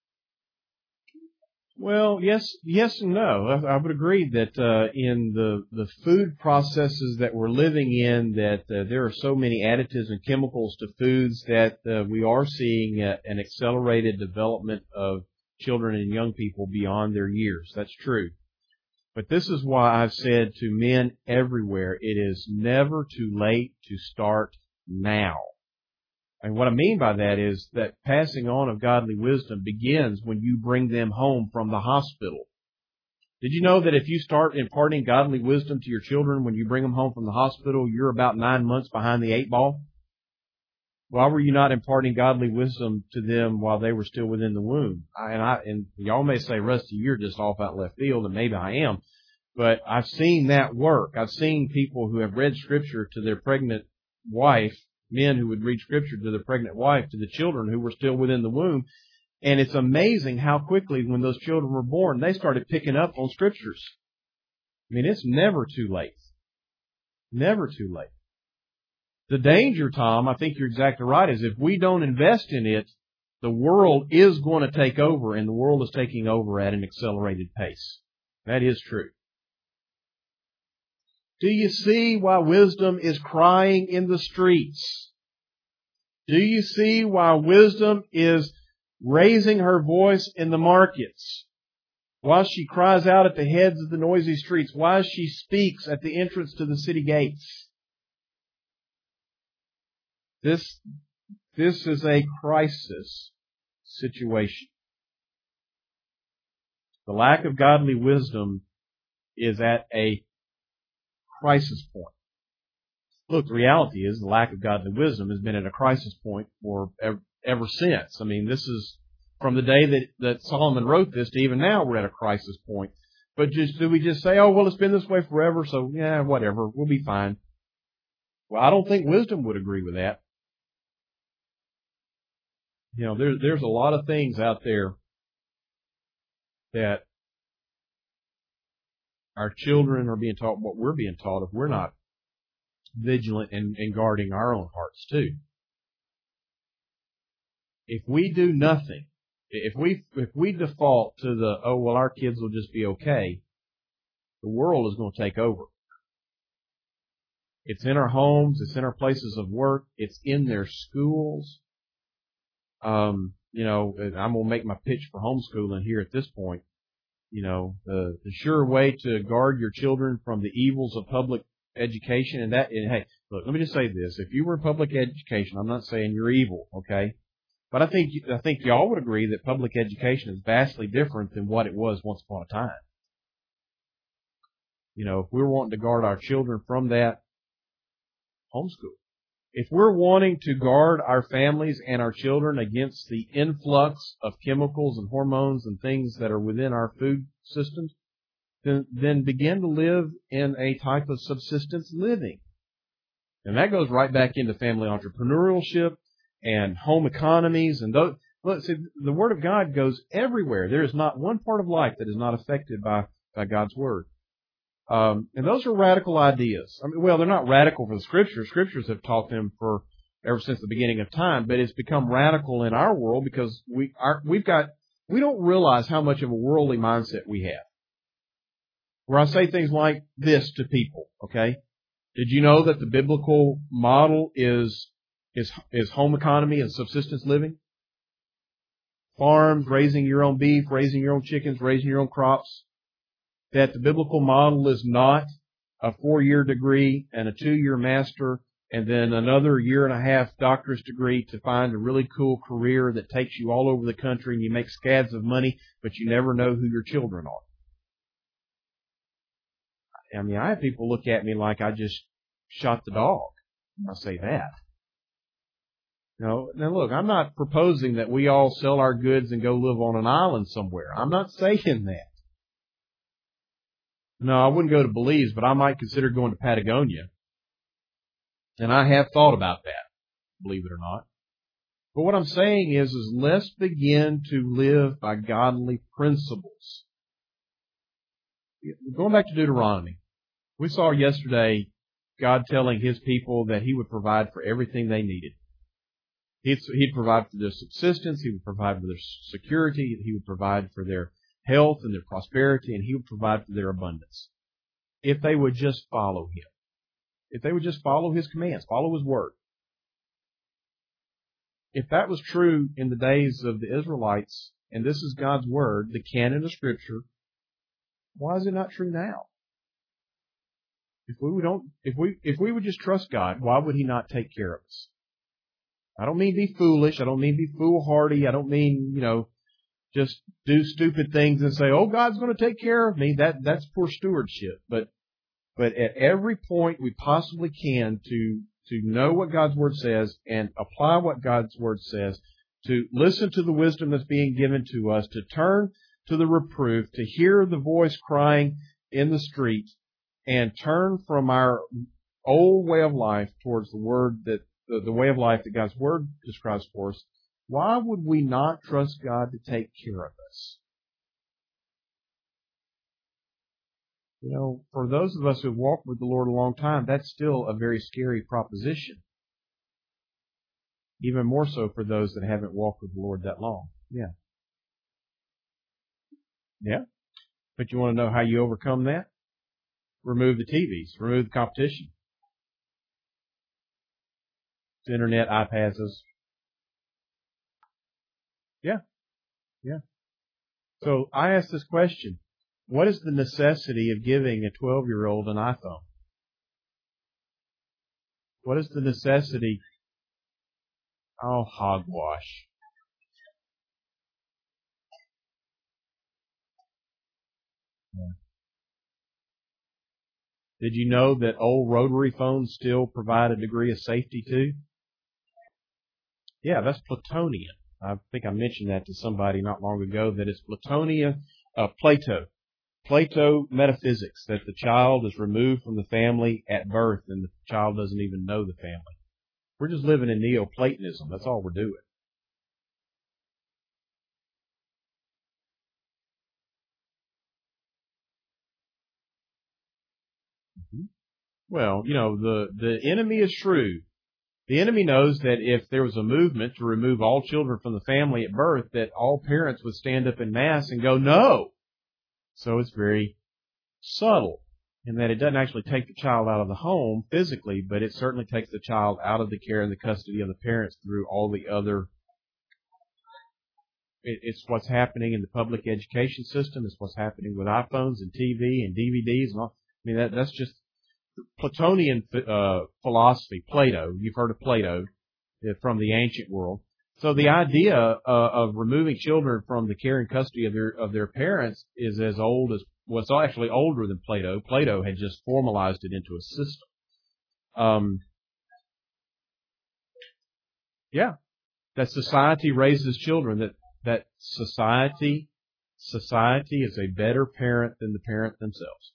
Well, yes, yes and no. I, I would agree that uh, in the the food processes that we're living in, that uh, there are so many additives and chemicals to foods that uh, we are seeing uh, an accelerated development of children and young people beyond their years. That's true. But this is why I've said to men everywhere, it is never too late to start now. And what I mean by that is that passing on of godly wisdom begins when you bring them home from the hospital. Did you know that if you start imparting godly wisdom to your children when you bring them home from the hospital, you're about nine months behind the eight ball? Why were you not imparting godly wisdom to them while they were still within the womb? I, and I, and y'all may say, Rusty, you're just off out left field, and maybe I am. But I've seen that work. I've seen people who have read Scripture to their pregnant wife, men who would read Scripture to their pregnant wife, to the children who were still within the womb. And it's amazing how quickly, when those children were born, they started picking up on Scriptures. I mean, it's never too late. Never too late. The danger, Tom, I think you're exactly right, is if we don't invest in it, the world is going to take over, and the world is taking over at an accelerated pace. That is true. Do you see why wisdom is crying in the streets? Do you see why wisdom is raising her voice in the markets? Why she cries out at the heads of the noisy streets? Why she speaks at the entrance to the city gates? This, this is a crisis situation. The lack of godly wisdom is at a crisis point. Look, the reality is the lack of godly wisdom has been at a crisis point for ever, ever since. I mean, this is from the day that, that Solomon wrote this to even now we're at a crisis point. But just do we just say, oh, well, it's been this way forever, so yeah, whatever, we'll be fine. Well, I don't think wisdom would agree with that. You know, there, there's a lot of things out there that our children are being taught what we're being taught if we're not vigilant and, and guarding our own hearts too. If we do nothing, if we if we default to the, oh, well, our kids will just be okay, the world is going to take over. It's in our homes, it's in our places of work, it's in their schools. Um, you know, I'm going to make my pitch for homeschooling here at this point. You know, the, the sure way to guard your children from the evils of public education, and that, and hey, look, let me just say this. If you were in public education, I'm not saying you're evil, okay? But I think, I think y'all would agree that public education is vastly different than what it was once upon a time. You know, if we're wanting to guard our children from that, homeschool. If we're wanting to guard our families and our children against the influx of chemicals and hormones and things that are within our food systems, then, then begin to live in a type of subsistence living. And that goes right back into family entrepreneurship and home economies. And those, look, see, the Word of God goes everywhere. There is not one part of life that is not affected by, by God's Word. Um, and those are radical ideas. I mean, well, they're not radical for the Scriptures. Scriptures have taught them for ever since the beginning of time, but it's become radical in our world because we are, we've got, we don't realize how much of a worldly mindset we have. Where I say things like this to people, okay? Did you know that the biblical model is, is, is home economy and subsistence living? farms, raising your own beef, raising your own chickens, raising your own crops, that the biblical model is not a four-year degree and a two-year master and then another year and a half doctorate degree to find a really cool career that takes you all over the country and you make scads of money, but you never know who your children are. I mean, I have people look at me like I just shot the dog when I say that. You know, now look, I'm not proposing that we all sell our goods and go live on an island somewhere. I'm not saying that. No, I wouldn't go to Belize, but I might consider going to Patagonia. And I have thought about that, believe it or not. But what I'm saying is, is let's begin to live by godly principles. Going back to Deuteronomy, we saw yesterday God telling His people that He would provide for everything they needed. He'd, he'd provide for their subsistence, He would provide for their security, He would provide for their health and their prosperity, and He would provide for their abundance. If they would just follow Him. If they would just follow His commands, follow His word. If that was true in the days of the Israelites, and this is God's word, the canon of Scripture, why is it not true now? If we don't, if we, if we would just trust God, why would He not take care of us? I don't mean be foolish. I don't mean be foolhardy. I don't mean, you know, just do stupid things and say, oh, God's going to take care of me. That, that's poor stewardship. But, but at every point we possibly can to, to know what God's Word says and apply what God's Word says, to listen to the wisdom that's being given to us, to turn to the reproof, to hear the voice crying in the street, and turn from our old way of life towards the Word that, the, the way of life that God's Word describes for us. Why would we not trust God to take care of us? You know, for those of us who have walked with the Lord a long time, that's still a very scary proposition. Even more so for those that haven't walked with the Lord that long. Yeah. Yeah. But you want to know how you overcome that? Remove the T Vs. Remove the competition. The internet, iPads. Yeah. Yeah. So I asked this question. What is the necessity of giving a twelve-year-old an iPhone? What is the necessity? Oh, hogwash. Yeah. Did you know that old rotary phones still provide a degree of safety too? Yeah, that's plutonium. I think I mentioned that to somebody not long ago, that it's plutonium, uh, Plato. Plato metaphysics, that the child is removed from the family at birth and the child doesn't even know the family. We're just living in Neoplatonism. That's all we're doing. Mm-hmm. Well, you know, the, the enemy is shrewd. The enemy knows that if there was a movement to remove all children from the family at birth, that all parents would stand up in mass and go, no. So it's very subtle in that it doesn't actually take the child out of the home physically, but it certainly takes the child out of the care and the custody of the parents through all the other. It's what's happening in the public education system. It's what's happening with iPhones and T V and D V Ds and all. I mean, that, that's just Platonian uh, philosophy. Plato, you've heard of Plato from the ancient world. So the idea uh, of removing children from the care and custody of their of their parents is as old as well, it's actually older than Plato. Plato had just formalized it into a system. Um, yeah, that society raises children. That that society society is a better parent than the parent themselves.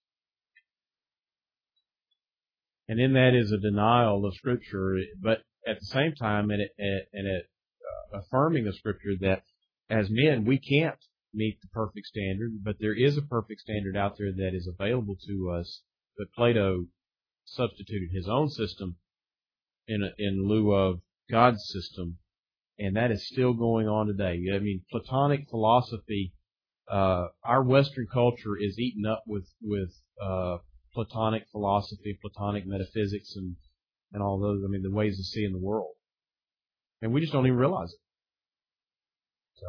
And in that is a denial of Scripture, but at the same time, and it, and it uh, affirming of Scripture that as men we can't meet the perfect standard, but there is a perfect standard out there that is available to us. But Plato substituted his own system in a, in lieu of God's system, and that is still going on today. I mean, Platonic philosophy. Uh, our Western culture is eaten up with with uh, Platonic philosophy, Platonic metaphysics, and and all those. I mean, the ways of seeing the world, and we just don't even realize it. So,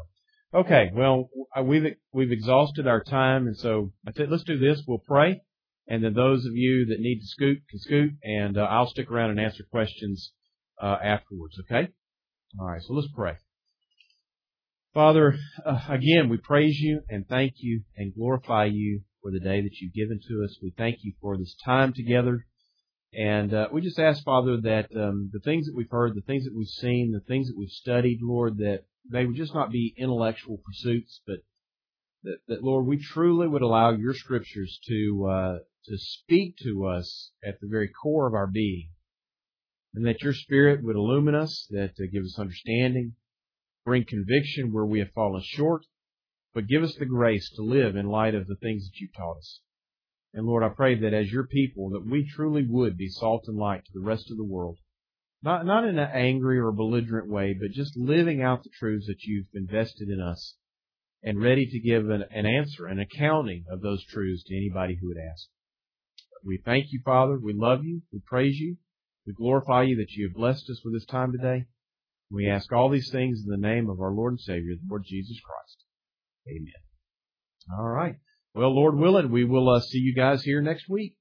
Okay, well, we've we've exhausted our time, and so I said, let's do this. We'll pray, and then those of you that need to scoot can scoot, and uh, I'll stick around and answer questions uh, afterwards. Okay? All right. So let's pray. Father, uh, again, we praise you and thank you and glorify you for the day that you've given to us. We thank you for this time together, and uh, we just ask, Father, that um, the things that we've heard, the things that we've seen, the things that we've studied, Lord, that they would just not be intellectual pursuits, but that, that Lord, we truly would allow your scriptures to uh, to speak to us at the very core of our being, and that your Spirit would illumine us, that uh, give us understanding, bring conviction where we have fallen short, but give us the grace to live in light of the things that you've taught us. And Lord, I pray that as your people, that we truly would be salt and light to the rest of the world. Not not in an angry or belligerent way, but just living out the truths that you've invested in us and ready to give an, an answer, an accounting of those truths to anybody who would ask. We thank you, Father. We love you. We praise you. We glorify you that you have blessed us with this time today. We ask all these things in the name of our Lord and Savior, the Lord Jesus Christ. Amen. All right. Well, Lord willing, we will uh, see you guys here next week.